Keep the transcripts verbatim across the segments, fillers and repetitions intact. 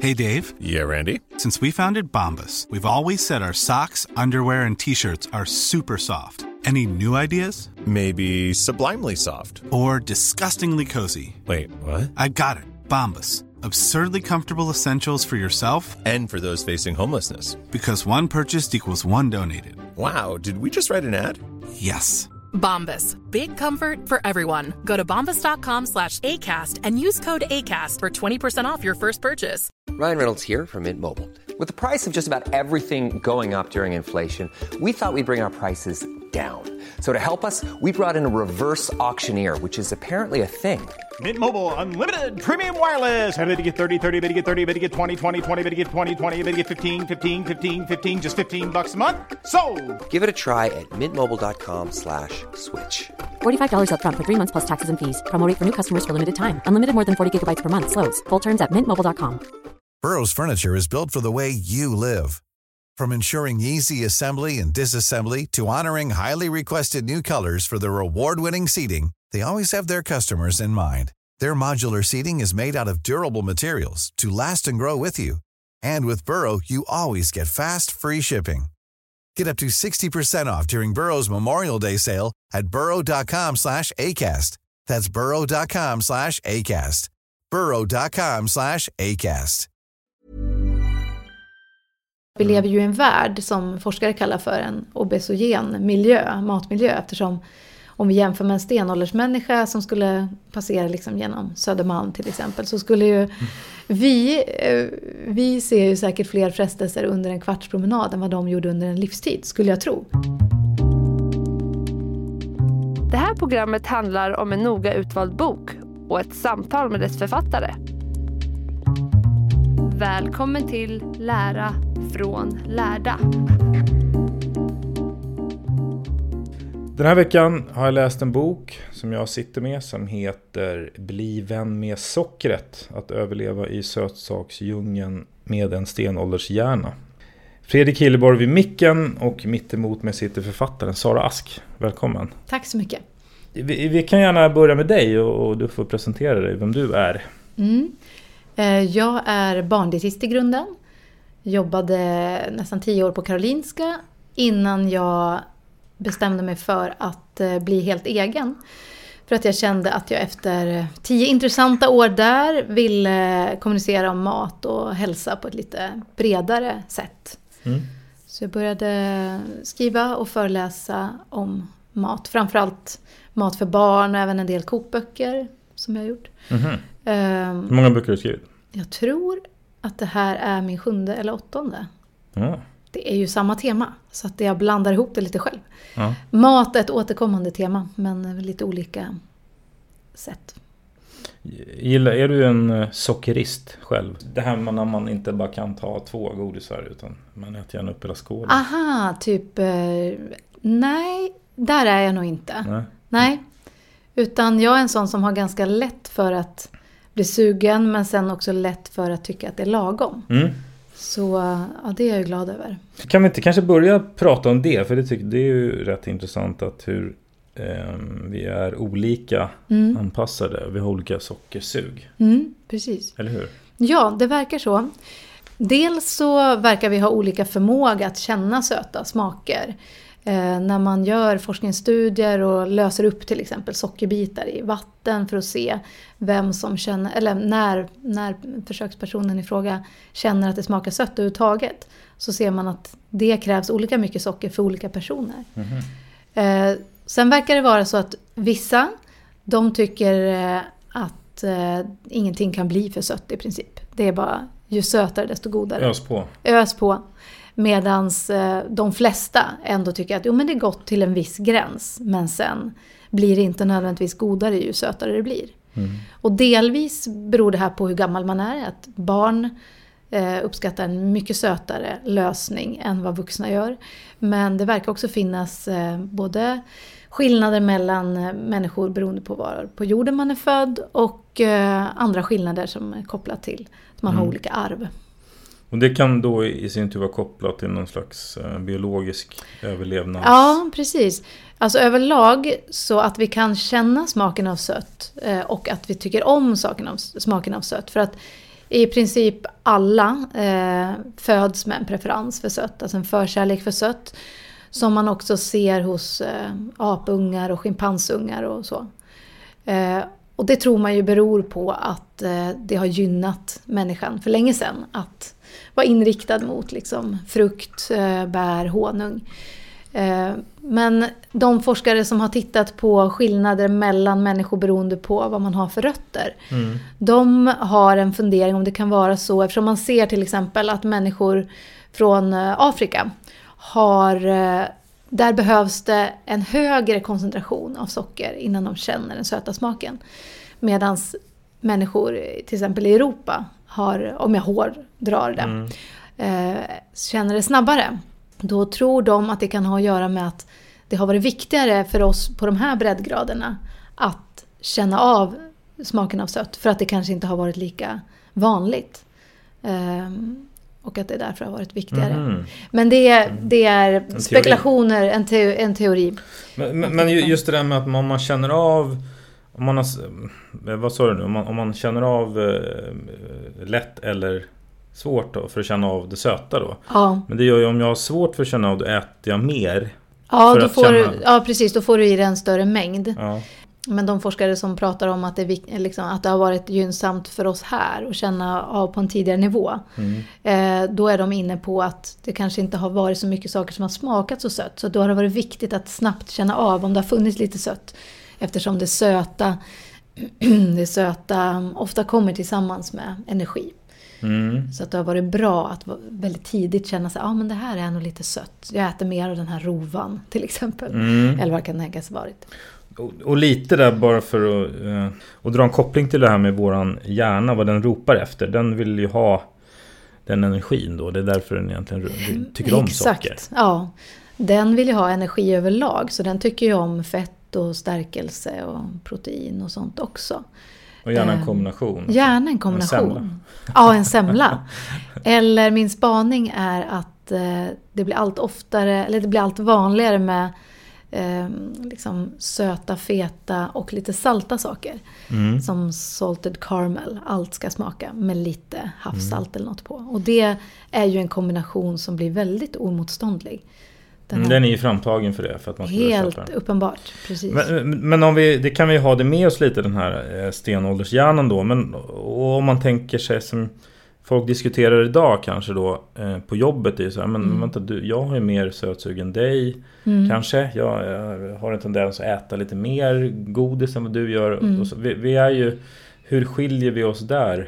Hey, Dave. Yeah, Randy. Since we founded Bombas, we've always said our socks, underwear, and T-shirts are super soft. Any new ideas? Maybe sublimely soft. Or disgustingly cozy. Wait, what? I got it. Bombas. Absurdly comfortable essentials for yourself and for those facing homelessness. Because one purchased equals one donated. Wow, did we just write an ad? Yes. Bombas. Big comfort for everyone. Go to bombas.com slash ACAST and use code ACAST for twenty percent off your first purchase. Ryan Reynolds here from Mint Mobile. With the price of just about everything going up during inflation, we thought we'd bring our prices down. So to help us, we brought in a reverse auctioneer, which is apparently a thing. Mint Mobile Unlimited Premium Wireless. How to get thirty, thirty, how to get thirty, how to get twenty, twenty, twenty, how to get twenty, twenty, how to get fifteen, fifteen, fifteen, fifteen, just fifteen bucks a month? Sold! Give it a try at mintmobile.com slash switch. forty-five dollars up front for three months plus taxes and fees. Promo rate for new customers for limited time. Unlimited more than forty gigabytes per month. Slows full terms at mint mobile dot com. Burrow's furniture is built for the way you live. From ensuring easy assembly and disassembly to honoring highly requested new colors for their award-winning seating, they always have their customers in mind. Their modular seating is made out of durable materials to last and grow with you. And with Burrow, you always get fast, free shipping. Get up to sixty percent off during Burrow's Memorial Day sale at burrow.com slash ACAST. That's burrow.com slash ACAST. burrow.com slash ACAST. Vi lever ju i en värld som forskare kallar för en obesogen miljö, matmiljö, eftersom om vi jämför med en stenåldersmänniska som skulle passera liksom genom Södermalm till exempel, så skulle ju vi, vi ser ju säkert fler frestelser under en kvartspromenad än vad de gjorde under en livstid, skulle jag tro. Det här programmet handlar om en noga utvald bok och ett samtal med dess författare. Välkommen till Lära från lärda. Den här veckan har jag läst en bok som jag sitter med som heter Bli vän med sockret. Att överleva i sötsaksdjungeln med en stenåldershjärna. Fredrik Hilleborg vid micken och mittemot mig sitter författaren Sara Ask. Välkommen. Tack så mycket. Vi, vi kan gärna börja med dig och, och du får presentera dig, vem du är. Mm. Jag är barndietist i grunden. Jobbade nästan tio år på Karolinska innan jag bestämde mig för att bli helt egen. För att jag kände att jag efter tio intressanta år där ville kommunicera om mat och hälsa på ett lite bredare sätt. Mm. Så jag började skriva och föreläsa om mat. Framförallt mat för barn och även en del kokböcker som jag har gjort. Mm-hmm. Um, Hur många böcker har du skrivit? Jag tror att det här är min sjunde eller åttonde. Ja. Det är ju samma tema, så att jag blandar ihop det lite själv. Ja. Mat är ett återkommande tema, men lite olika sätt. Gillar, är du en sockerist själv? Det här med när man inte bara kan ta två godisar utan man äter gärna upp hela skålen. Aha, typ... Eh, nej, där är jag nog inte. Nej. nej. Utan jag är en sån som har ganska lätt för att bli sugen, men sen också lätt för att tycka att det är lagom. Mm. Så ja, det är jag ju glad över. Kan vi inte kanske börja prata om det? För det, tycker, det är ju rätt intressant att hur eh, vi är olika mm. anpassade. Vi har olika sockersug. Mm, precis. Eller hur? Ja, det verkar så. Dels så verkar vi ha olika förmåga att känna söta smaker. Eh, när man gör forskningsstudier och löser upp till exempel sockerbitar i vatten för att se vem som känner, eller när, när försökspersonen i fråga känner att det smakar sött överhuvudtaget, så ser man att det krävs olika mycket socker för olika personer. Mm-hmm. Eh, sen verkar det vara så att vissa, de tycker eh, att eh, ingenting kan bli för sött i princip. Det är bara, ju sötare desto godare. Ös på. Ös på. Medans eh, de flesta ändå tycker att jo, men det är gott till en viss gräns. Men sen blir det inte nödvändigtvis godare ju sötare det blir. Mm. Och delvis beror det här på hur gammal man är. Att barn eh, uppskattar en mycket sötare lösning än vad vuxna gör. Men det verkar också finnas eh, både skillnader mellan eh, människor beroende på var på jorden man är född. Och eh, andra skillnader som är kopplat till att man mm. har olika arv. Och det kan då i sin tur vara kopplat till någon slags uh, biologisk överlevnad. Ja, precis. Alltså överlag så att vi kan känna smaken av sött eh, och att vi tycker om smaken av, smaken av sött. För att I princip alla eh, föds med en preferens för sött, alltså en förkärlek för sött. Som man också ser hos eh, apungar och schimpansungar och så. Eh, och det tror man ju beror på att eh, det har gynnat människan för länge sedan. Att vara inriktad mot liksom, frukt, eh, bär, honung. Eh, men de forskare som har tittat på skillnader mellan människor beroende på vad man har för rötter. Mm. De har en fundering om det kan vara så. Eftersom man ser till exempel att människor från eh, Afrika har, där behövs det en högre koncentration av socker innan de känner den söta smaken. Medan människor till exempel i Europa har, om jag hårdrar det, mm. eh, känner det snabbare. Då tror de att det kan ha att göra med att det har varit viktigare för oss på de här breddgraderna att känna av smaken av sött. För att det kanske inte har varit lika vanligt. Eh, Och att det därför har varit viktigare. Mm. Men det är, det är en spekulationer, en, te, en teori. Men, men, men just det där med att om man känner av, om man har, vad sa du nu, om man, om man känner av eh, lätt eller svårt då, för att känna av det söta då. Ja. Men det gör ju om jag har svårt för att känna av det, äter jag mer. Ja, då får, känna... ja precis, då får du i det en större mängd. Ja. Men de forskare som pratar om att det, liksom, att det har varit gynnsamt för oss här att känna av på en tidigare nivå. Mm. Eh, då är de inne på att det kanske inte har varit så mycket saker som har smakat så sött. Så då har det varit viktigt att snabbt känna av om det har funnits lite sött. Eftersom det söta, det söta ofta kommer tillsammans med energi. Mm. Så att det har varit bra att väldigt tidigt känna sig, ja ah, men det här är nog lite sött. Jag äter mer av den här rovan till exempel. Mm. Eller vad kan det tänkas varit. Och, och lite där bara för att uh, och dra en koppling till det här med våran hjärna, vad den ropar efter. Den vill ju ha den energin då. Det är därför den egentligen tycker om Exakt. socker. Ja, den vill ju ha energi överlag. Så den tycker ju om fett och stärkelse och protein och sånt också. Och gärna en kombination. Gärna en kombination. En ja, en semla. Eller min spaning är att eh, det blir allt oftare, eller det blir allt vanligare med eh, liksom söta, feta och lite salta saker. Mm. Som salted caramel. Allt ska smaka med lite havssalt mm. eller något på. Och det är ju en kombination som blir väldigt omotståndlig. Den, här... den är ju framtagen för det. För att man helt uppenbart, precis. Men, men om vi, det kan vi ha det med oss lite, den här stenåldershjärnan då. Men och om man tänker sig som folk diskuterar idag kanske då eh, på jobbet är så här, men mm. vänta, du, jag har ju mer sötsug än dig mm. kanske. Jag, jag har en tendens att äta lite mer godis än vad du gör. Mm. Och så, vi, vi är ju, hur skiljer vi oss där?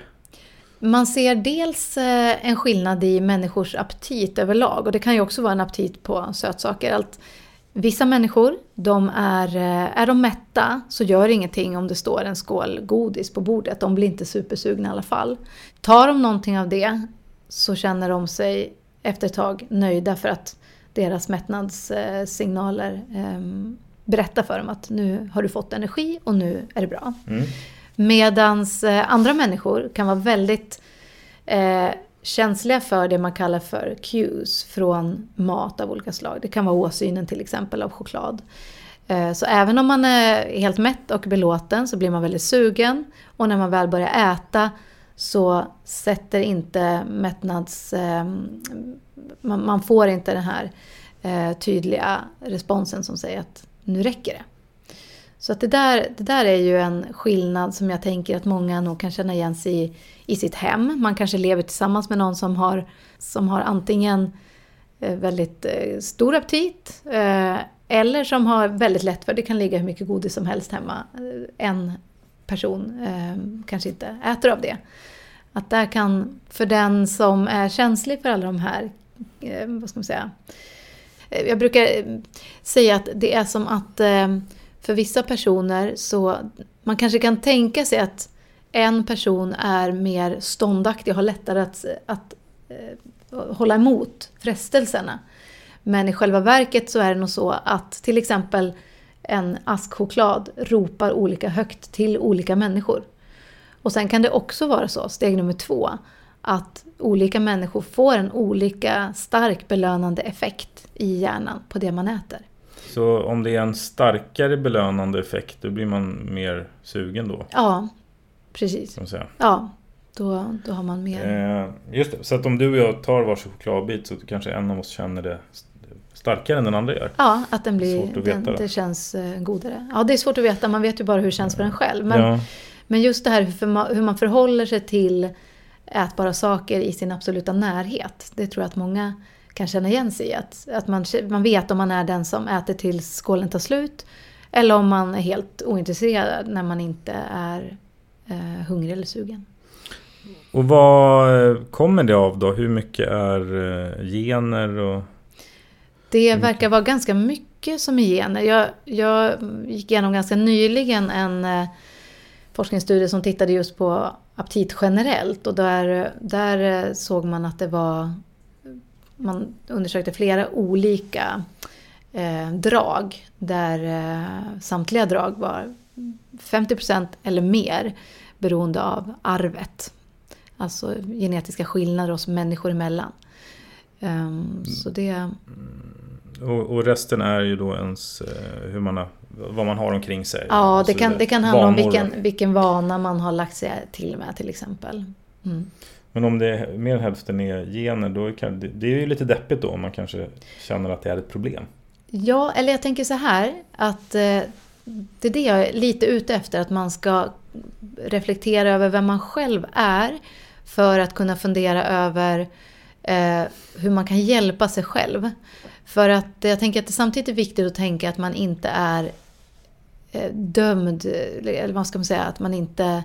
Man ser dels en skillnad i människors aptit överlag. Och det kan ju också vara en aptit på sötsaker. Allt, vissa människor, de är, är de mätta så gör ingenting om det står en skål godis på bordet. De blir inte supersugna i alla fall. Tar de någonting av det så känner de sig efter ett tag nöjda för att deras mättnadssignaler eh, berättar för dem att nu har du fått energi och nu är det bra. Mm. Medans andra människor kan vara väldigt eh, känsliga för det man kallar för cues från mat av olika slag. Det kan vara åsynen till exempel av choklad. Eh, så även om man är helt mätt och belåten så blir man väldigt sugen. Och när man väl börjar äta så sätter inte mättnads... Eh, man, man får inte den här eh, tydliga responsen som säger att nu räcker det. Så att det, där, det där är ju en skillnad som jag tänker att många nog kan känna igen sig i, i sitt hem. Man kanske lever tillsammans med någon som har, som har antingen väldigt stor aptit eh, eller som har väldigt lätt för det kan ligga hur mycket godis som helst hemma. En person eh, kanske inte äter av det. Att där kan, för den som är känslig för alla de här, eh, vad ska man säga, jag brukar säga att det är som att eh, för vissa personer så man kanske kan tänka sig att en person är mer ståndaktig och har lättare att, att eh, hålla emot frestelserna. Men i själva verket så är det nog så att till exempel en ask choklad ropar olika högt till olika människor. Och sen kan det också vara så, steg nummer två, att olika människor får en olika stark belönande effekt i hjärnan på det man äter. Så om det är en starkare belönande effekt, då blir man mer sugen då? Ja, precis. Kan man säga. Ja, Då, då har man mer. Eh, just det, så att om du och jag tar varsin chokladbit så kanske en av oss känner det starkare än den andra gör. Ja, att den blir, svårt att veta, den, det känns eh, godare. Ja, det är svårt att veta, man vet ju bara hur det känns för en själv. Men, ja. men just det här hur, hur man förhåller sig till ätbara saker i sin absoluta närhet. Det tror jag att många kan känna igen sig i. Att, att man, man vet om man är den som äter tills skålen tar slut. Eller om man är helt ointresserad när man inte är eh, hungrig eller sugen. Och vad kommer det av då? Hur mycket är eh, gener? Och... Det verkar vara ganska mycket som är gener. Jag, jag gick igenom ganska nyligen en eh, forskningsstudie som tittade just på aptit generellt. Och där, där såg man att det var... Man undersökte flera olika eh, drag. Där eh, samtliga drag var femtio procent eller mer beroende av arvet. Alltså genetiska skillnader oss människor emellan. Um, så det... Och, och resten är ju då ens hur man har, vad man har omkring sig. Ja, det kan, det kan handla om vilken, och... vilken vana man har lagt sig till med till exempel. Mm. Men om det är mer än hälften är gener, då kan, det, det är ju lite deppigt då om man kanske känner att det är ett problem. Ja, eller jag tänker så här att eh, det är det jag är lite ute efter, att man ska reflektera över vem man själv är för att kunna fundera över eh, hur man kan hjälpa sig själv. För att jag tänker att det samtidigt är viktigt att tänka att man inte är eh, dömd, eller vad ska man säga, att man inte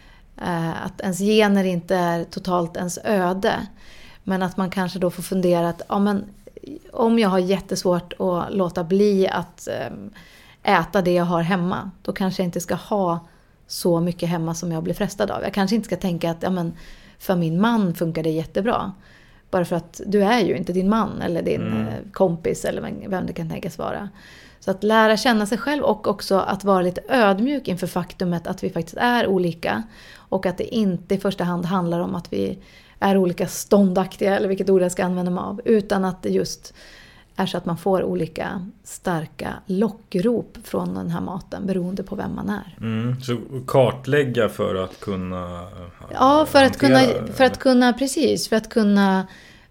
eh, att ens gener inte är totalt ens öde. Men att man kanske då får fundera att ja, men, om jag har jättesvårt att låta bli att eh, äta det jag har hemma, då kanske jag inte ska ha så mycket hemma som jag blir frestad av. Jag kanske inte ska tänka att ja, men, för min man funkar det jättebra. Bara för att du är ju inte din man eller din mm. kompis eller vem det kan tänkas vara. Så att lära känna sig själv och också att vara lite ödmjuk inför faktumet att vi faktiskt är olika. Och att det inte i första hand handlar om att vi är olika ståndaktiga eller vilket ord jag ska använda mig av. Utan att det just är så att man får olika starka lockrop från den här maten beroende på vem man är. Mm, så kartlägga för att kunna... Ja, för att kunna, för att kunna, precis, för att kunna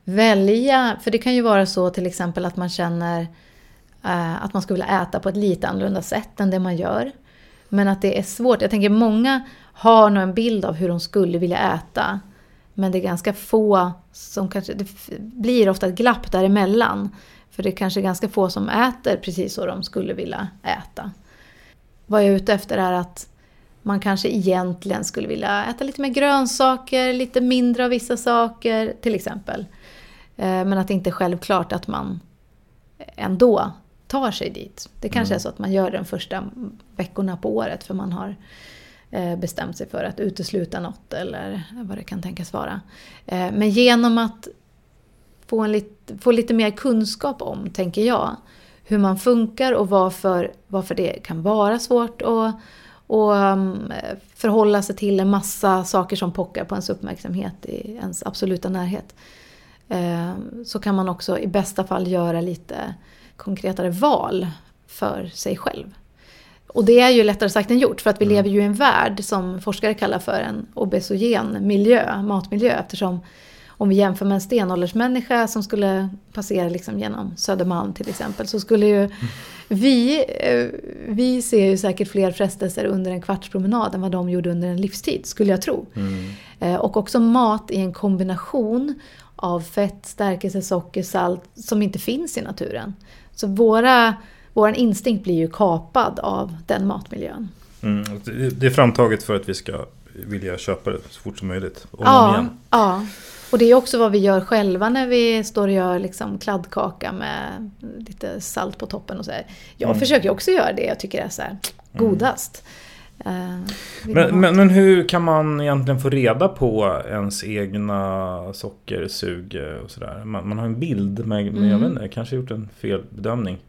välja. För det kan ju vara så till exempel att man känner eh, att man skulle vilja äta på ett lite annorlunda sätt än det man gör. Men att det är svårt. Jag tänker många har nog en bild av hur de skulle vilja äta. Men det är ganska få som kanske... Det blir ofta ett glapp däremellan. För det är kanske ganska få som äter precis så de skulle vilja äta. Vad jag är ute efter är att man kanske egentligen skulle vilja äta lite mer grönsaker, lite mindre av vissa saker till exempel. Men att det inte är självklart att man ändå tar sig dit. Det kanske mm. är så att man gör den första veckorna på året för man har bestämt sig för att utesluta något eller vad det kan tänkas vara. Men genom att få, en lit, få lite mer kunskap om, tänker jag, hur man funkar och varför, varför det kan vara svårt att och, um, förhålla sig till en massa saker som pockar på ens uppmärksamhet i ens absoluta närhet. Uh, så kan man också i bästa fall göra lite konkretare val för sig själv. Och det är ju lättare sagt än gjort, för att vi mm. lever ju i en värld som forskare kallar för en obesogen miljö, matmiljö, eftersom om vi jämför med en stenåldersmänniska som skulle passera liksom genom Södermalm till exempel, så skulle ju mm. vi, vi ser ju säkert fler frestelser under en kvartspromenad än vad de gjorde under en livstid, skulle jag tro. Mm. Och också mat i en kombination av fett, stärkelse, socker, salt som inte finns i naturen. Så våra, vår instinkt blir ju kapad av den matmiljön. Mm. Det är framtaget för att vi ska vilja köpa det så fort som möjligt. Om ja, igen. ja. Och det är också vad vi gör själva när vi står och gör liksom kladdkaka med lite salt på toppen och så här. Jag mm. försöker också göra det, jag tycker det är så här godast. Mm. Uh, men, men, men hur kan man egentligen få reda på ens egna sockersug och sådär? Man, man har en bild, men mm. jag vet inte, jag kanske gjort en felbedömning.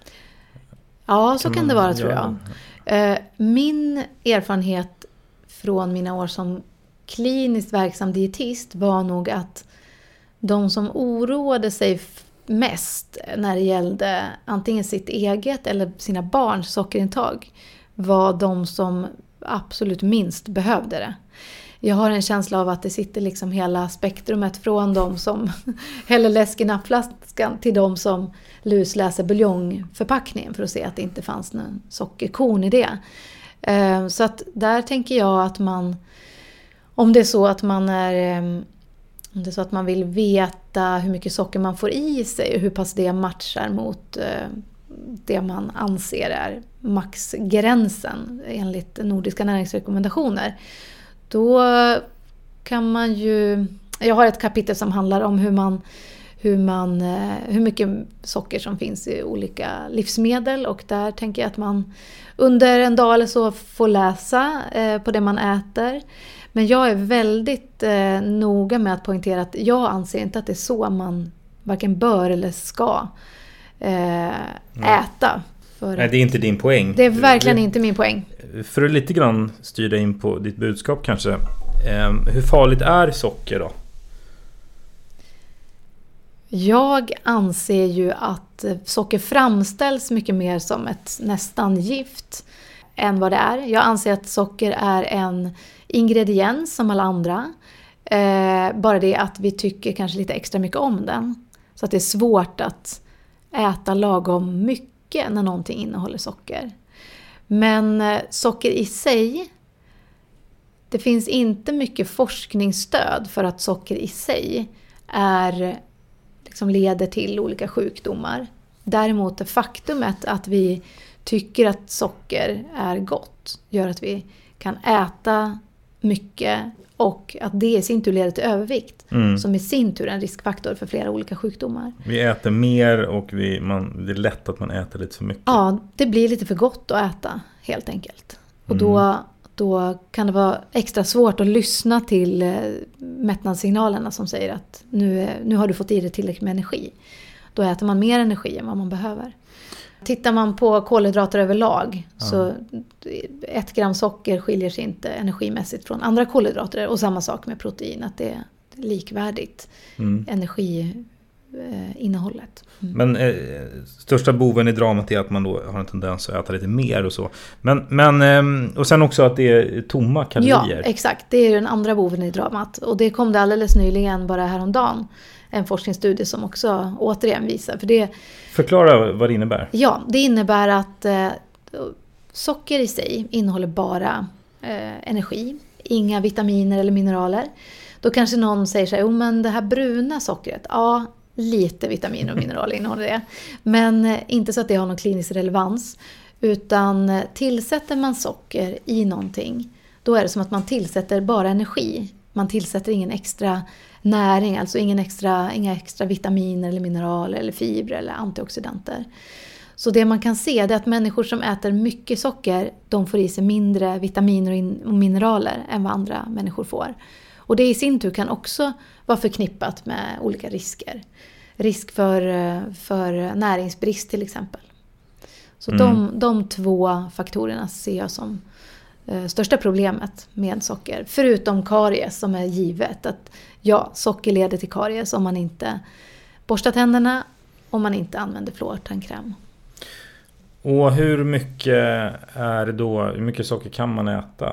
Ja, så kan, kan det vara, tror jag. Uh, min erfarenhet från mina år som kliniskt verksam dietist var nog att de som oroade sig mest när det gällde antingen sitt eget eller sina barns sockerintag var de som absolut minst behövde det. jag har en känsla av att det sitter liksom hela spektrumet från de som häller läsk i nappflaskan till de som lusläser buljongförpackningen för att se att det inte fanns någon sockerkorn i det. Så att där tänker jag att man, om det är så att man är, om det är så att man vill veta hur mycket socker man får i sig och hur pass det matchar mot det man anser är maxgränsen enligt nordiska näringsrekommendationer, då kan man ju, jag har ett kapitel som handlar om hur man hur man hur mycket socker som finns i olika livsmedel, och där tänker jag att man under en dag eller så får läsa på det man äter. Men jag är väldigt noga med att poängtera att jag anser inte att det är så man varken bör eller ska äta. För Nej, det är inte din poäng. Det är verkligen det, inte min poäng. För att lite grann styra in på ditt budskap kanske. Hur farligt är socker då? Jag anser ju att socker framställs mycket mer som ett nästan gift än vad det är. Jag anser att socker är en ingrediens som alla andra. Eh, bara det att vi tycker kanske lite extra mycket om den. Så att det är svårt att äta lagom mycket när någonting innehåller socker. Men eh, socker i sig, det finns inte mycket forskningsstöd för att socker i sig är, liksom leder till olika sjukdomar. Däremot är faktumet att vi tycker att socker är gott gör att vi kan äta mycket, och att det i sin tur leder till övervikt, mm. som i sin tur är en riskfaktor för flera olika sjukdomar. Vi äter mer och vi, man, det är lätt att man äter lite för mycket. Ja, det blir lite för gott att äta helt enkelt. Och mm. då, då kan det vara extra svårt att lyssna till mättnadssignalerna som säger att nu, nu har du fått i dig tillräckligt med energi. Då äter man mer energi än vad man behöver. Tittar man på kolhydrater överlag, ja. så ett gram socker skiljer sig inte energimässigt från andra kolhydrater, och samma sak med protein, att det är likvärdigt mm. energiinnehållet. Mm. Men eh, största boven i dramat är att man då har en tendens att äta lite mer och så. Men, men, eh, och sen också att det är tomma kalorier. Ja, exakt. Det är den andra boven i dramat. Och det kom det alldeles nyligen, bara häromdagen. En forskningsstudie som också återigen visar. För det, Förklara vad det innebär. Ja, det innebär att eh, socker i sig innehåller bara eh, energi. Inga vitaminer eller mineraler. Då kanske någon säger så här, oh, men det här bruna sockret, ja, lite vitaminer och mineraler innehåller det. Men eh, inte så att det har någon klinisk relevans. Utan eh, tillsätter man socker i någonting, då är det som att man tillsätter bara energi. Man tillsätter ingen extra näring, alltså ingen extra, inga extra vitaminer eller mineraler eller fibrer eller antioxidanter. Så det man kan se är att människor som äter mycket socker, de får i sig mindre vitaminer och mineraler än vad andra människor får. Och det i sin tur kan också vara förknippat med olika risker. Risk för, för näringsbrist till exempel. Så mm. de, de två faktorerna ser jag som största problemet med socker. Förutom karies som är givet. Att ja, socker leder till karies om man inte borstar tänderna, om man inte använder fluortandkräm. Och hur mycket är då, hur mycket socker kan man äta?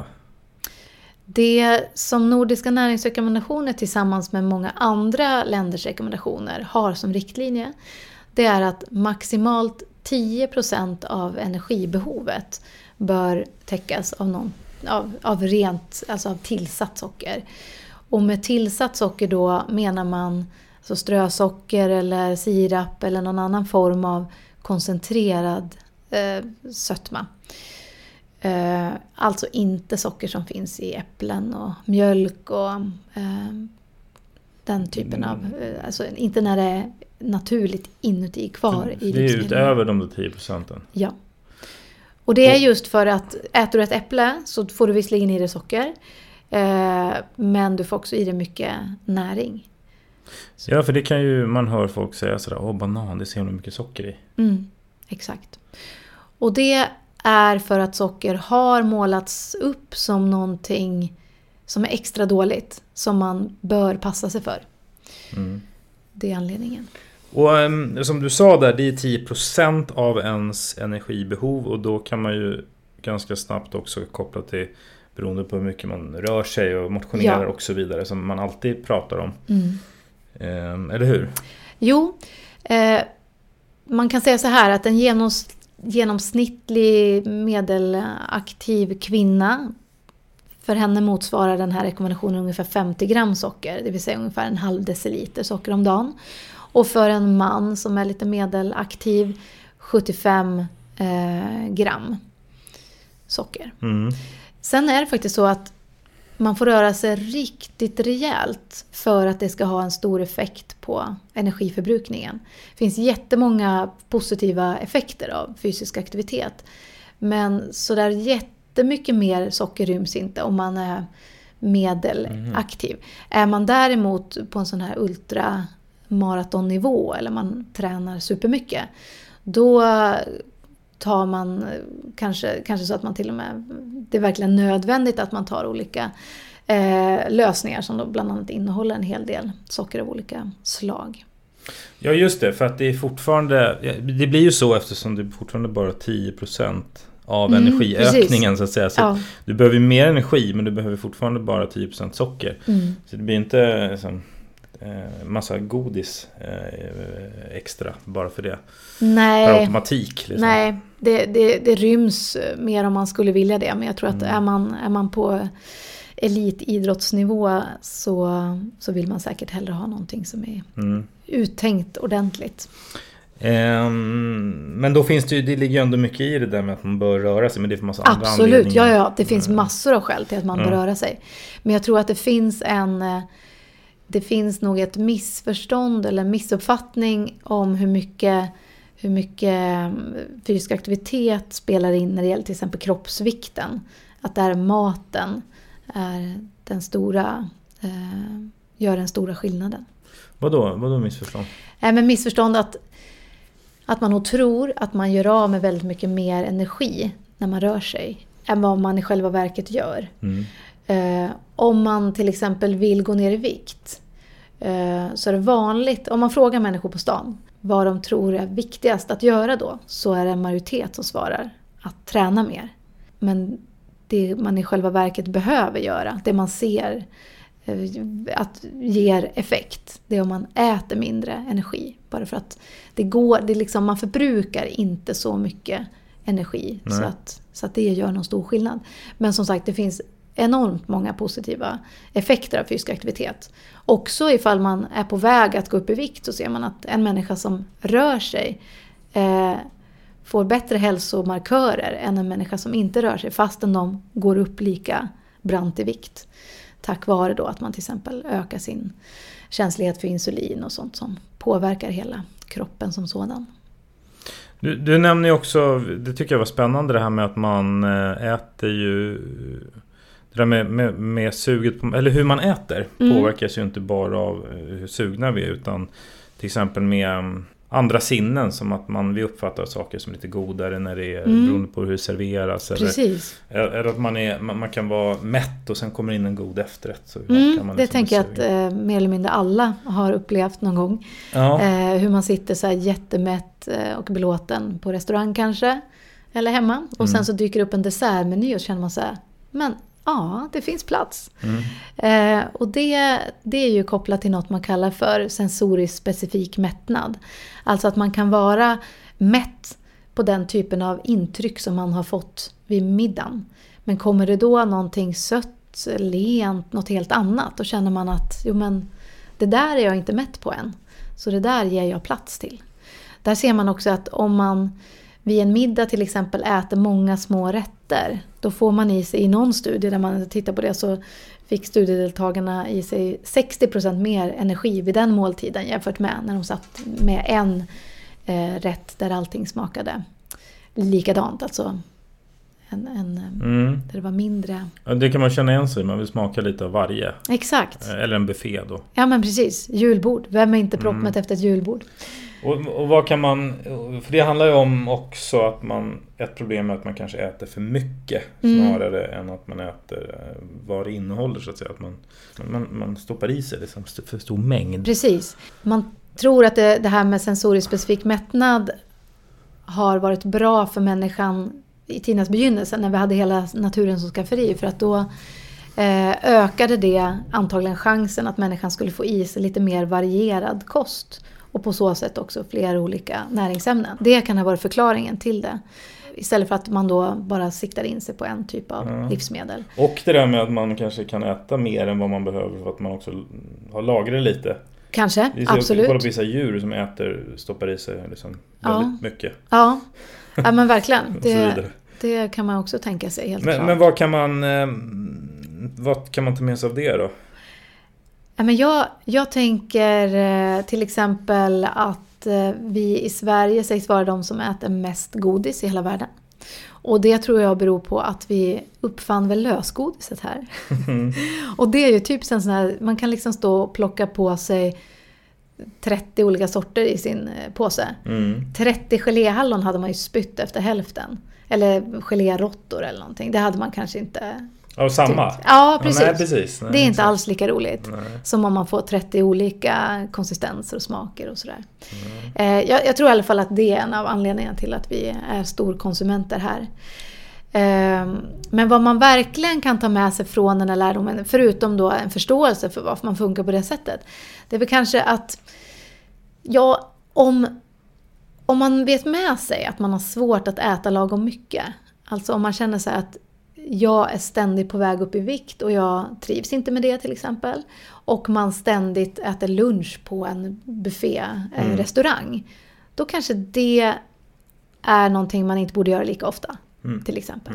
Det som nordiska näringsrekommendationer tillsammans med många andra länders rekommendationer har som riktlinje, det är att maximalt tio procent av energibehovet bör täckas av, någon, av, av rent, alltså av tillsatt socker. Och med tillsatt socker då menar man alltså strösocker eller sirap eller någon annan form av koncentrerad eh, sötma. Eh, alltså inte socker som finns i äpplen och mjölk och eh, den typen av, eh, alltså inte när det är naturligt inuti kvar i det är utöver de tio procenten. Ja. Och det är just för att äter du ett äpple så får du visserligen i dig socker. Eh, men du får också i dig mycket näring. Så. Ja, för det kan ju, man hör folk säga sådär, åh banan, det ser hur mycket socker i. Mm, exakt. Och det är för att socker har målats upp som någonting som är extra dåligt. Som man bör passa sig för. Mm. Det är anledningen. Och um, som du sa där, det är tio procent av ens energibehov. Och då kan man ju ganska snabbt också koppla till beroende på hur mycket man rör sig och motionerar Ja. och så vidare, som man alltid pratar om. Mm. Eh, eller hur? Jo, eh, man kan säga så här att en genoms, genomsnittlig medelaktiv kvinna, för henne motsvarar den här rekommendationen ungefär femtio gram socker, det vill säga ungefär en halv deciliter socker om dagen. Och för en man som är lite medelaktiv, sjuttiofem eh, gram socker. Mm. Sen är det faktiskt så att man får röra sig riktigt rejält för att det ska ha en stor effekt på energiförbrukningen. Det finns jättemånga positiva effekter av fysisk aktivitet. Men så där jättemycket mer socker ryms inte om man är medelaktiv. Mm. Är man däremot på en sån här ultramaratonnivå eller man tränar supermycket, då tar man kanske, kanske så att man till och med, det är verkligen nödvändigt att man tar olika eh, lösningar som då bland annat innehåller en hel del socker av olika slag. Ja, just det, för att det är fortfarande, det blir ju så eftersom det är fortfarande bara tio procent av mm, energiökningen precis. Så att säga. Så ja. Du behöver mer energi, men du behöver fortfarande bara tio procent socker. Mm. Så det blir inte liksom, eh, massa godis eh, extra bara för det. Nej, per automatik. Liksom. Nej, det, det, det ryms mer om man skulle vilja det. Men jag tror att mm. är, man, är man på elitidrottsnivå så, så vill man säkert hellre ha någonting som är mm. uttänkt ordentligt. Um, men då finns det ju, det ligger ju ändå mycket i det där med att man bör röra sig, men det är för massa andra Absolut, anledningar. ja, ja, det finns massor av skäl till att man mm. bör röra sig. Men jag tror att det finns en det finns nog ett missförstånd eller en missuppfattning om hur mycket hur mycket fysisk aktivitet spelar in när det gäller till exempel kroppsvikten. Att där maten är den stora eh, gör den stora skillnaden. Vadå? Vadå missförstånd? Nej, men missförstånd att Att man nog tror att man gör av med väldigt mycket mer energi när man rör sig än vad man i själva verket gör. Mm. Eh, om man till exempel vill gå ner i vikt eh, så är det vanligt, om man frågar människor på stan vad de tror är viktigast att göra då, så är det en majoritet som svarar att träna mer. Men det man i själva verket behöver göra, det man ser att ger effekt, det är om man äter mindre energi, bara för att det går, det liksom, man förbrukar inte så mycket energi så att, så att det gör någon stor skillnad. Men som sagt, det finns enormt många positiva effekter av fysisk aktivitet. Också ifall man är på väg att gå upp i vikt, så ser man att en människa som rör sig eh, får bättre hälsomarkörer än en människa som inte rör sig, fastän de går upp lika brant i vikt. Tack vare då att man till exempel ökar sin känslighet för insulin och sånt som påverkar hela kroppen som sådan. Du, du nämner ju också, det tycker jag var spännande, det här med att man äter ju, det där med, med, med suget på, eller hur man äter mm. påverkas ju inte bara av hur sugna vi är, utan till exempel med andra sinnen, som att man vi uppfattar saker som lite godare när det är mm. beroende på hur det serveras. Precis. Eller, eller att man, är, man, man kan vara mätt och sen kommer in en god efterrätt. Så mm, kan man det liksom tänker jag att eh, mer eller mindre alla har upplevt någon gång. Ja. Eh, hur man sitter så här jättemätt eh, och belåten på restaurang kanske. Eller hemma. Och mm. sen så dyker upp en dessertmeny och så känner man så här, men ja, det finns plats. Mm. Eh, och det, det är ju kopplat till något man kallar för sensorisk specifik mättnad. Alltså att man kan vara mätt på den typen av intryck som man har fått vid middagen. Men kommer det då någonting sött, lent, något helt annat, då känner man att jo, men det där är jag inte mätt på än. Så det där ger jag plats till. Där ser man också att om man vid en middag till exempel äter många små rätter, då får man i sig, i någon studie där man tittar på det, så fick studiedeltagarna i sig sextio procent mer energi vid den måltiden jämfört med när de satt med en eh, rätt där allting smakade likadant. Alltså en, en, mm. där det var mindre. Ja, det kan man känna igen sig, man vill smaka lite av varje. Exakt. Eller en buffé då. Ja, men precis. Julbord. Vem är inte proppmätt mm. efter ett julbord? Och, och vad kan man, för det handlar ju om också att man, ett problem är att man kanske äter för mycket snarare mm. än att man äter vad det innehåller, så att säga, att man, man, man stoppar i sig liksom för stor mängd. Precis. Man tror att det, det här med sensorisk specifik mättnad har varit bra för människan i tidernas begynnelse när vi hade hela naturen som skafferi, för att då eh, ökade det antagligen chansen att människan skulle få i sig lite mer varierad kost och på så sätt också fler olika näringsämnen. Det kan ha varit förklaringen till det. Istället för att man då bara siktar in sig på en typ av mm. livsmedel. Och det där med att man kanske kan äta mer än vad man behöver för att man också har lagrat lite. Kanske, vi ser, absolut. Bara vissa djur som äter, stoppar i sig liksom väldigt ja. mycket. Ja. ja, men verkligen. Det, det kan man också tänka sig helt men, klart. Men vad kan man, eh, vad kan man ta med sig av det då? Ja, men jag, jag tänker eh, till exempel att eh, vi i Sverige sägs vara de som äter mest godis i hela världen. Och det tror jag beror på att vi uppfann väl lösgodiset här. Mm. Och det är ju typ en sån här, man kan liksom stå och plocka på sig trettio olika sorter i sin påse. Mm. trettio geléhallon hade man ju spytt efter hälften. Eller gelérottor eller någonting. Det hade man kanske inte... Ja, samma? Tyckt. Ja, precis. Ja, nej, precis. Nej, det är inte exakt. alls lika roligt. Nej. Som om man får trettio olika konsistenser och smaker och sådär. Mm. Eh, jag, jag tror i alla fall att det är en av anledningarna till att vi är storkonsumenter här. Eh, men vad man verkligen kan ta med sig från den här lärdomen, förutom då en förståelse för varför man funkar på det sättet, det är väl kanske att ja, om, om man vet med sig att man har svårt att äta lagom mycket, alltså om man känner sig att jag är ständigt på väg upp i vikt och jag trivs inte med det till exempel. Och man ständigt äter lunch på en buffé, en mm. restaurang. Då kanske det är någonting man inte borde göra lika ofta mm. till exempel.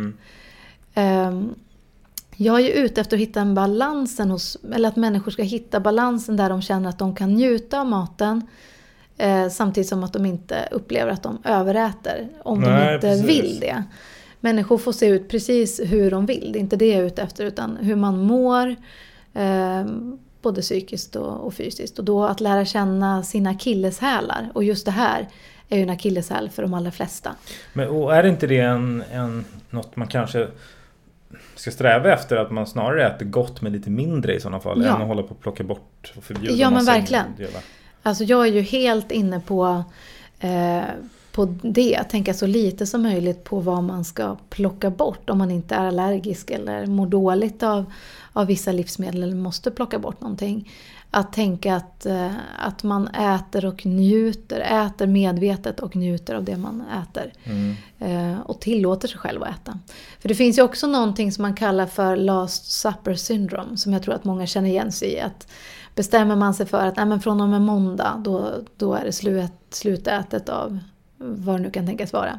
Mm. Um, jag är ju ute efter att hitta en balansen hos, eller att människor ska hitta balansen där de känner att de kan njuta av maten. Eh, samtidigt som att de inte upplever att de överäter om Nej, de inte precis. vill det. Människor får se ut precis hur de vill. Det är inte det jag är ute efter, utan hur man mår. Eh, både psykiskt och, och fysiskt. Och då att lära känna sina akilleshälar. Och just det här är ju en akilleshäl för de allra flesta. Men och är det inte det en, en, något man kanske ska sträva efter? Att man snarare äter gott med lite mindre i sådana fall. Ja. Än att hålla på att plocka bort och förbjuda. Ja, men verkligen. Alltså jag är ju helt inne på... Eh, på det, tänka så lite som möjligt på vad man ska plocka bort om man inte är allergisk eller mår dåligt av, av vissa livsmedel eller måste plocka bort någonting. Att tänka att, att man äter och njuter, äter medvetet och njuter av det man äter. Mm. Och tillåter sig själv att äta. För det finns ju också någonting som man kallar för last supper syndrome, som jag tror att många känner igen sig i. Att bestämmer man sig för att nej, men från och med måndag då, då är det slut, slutätet av vad det nu kan tänkas vara.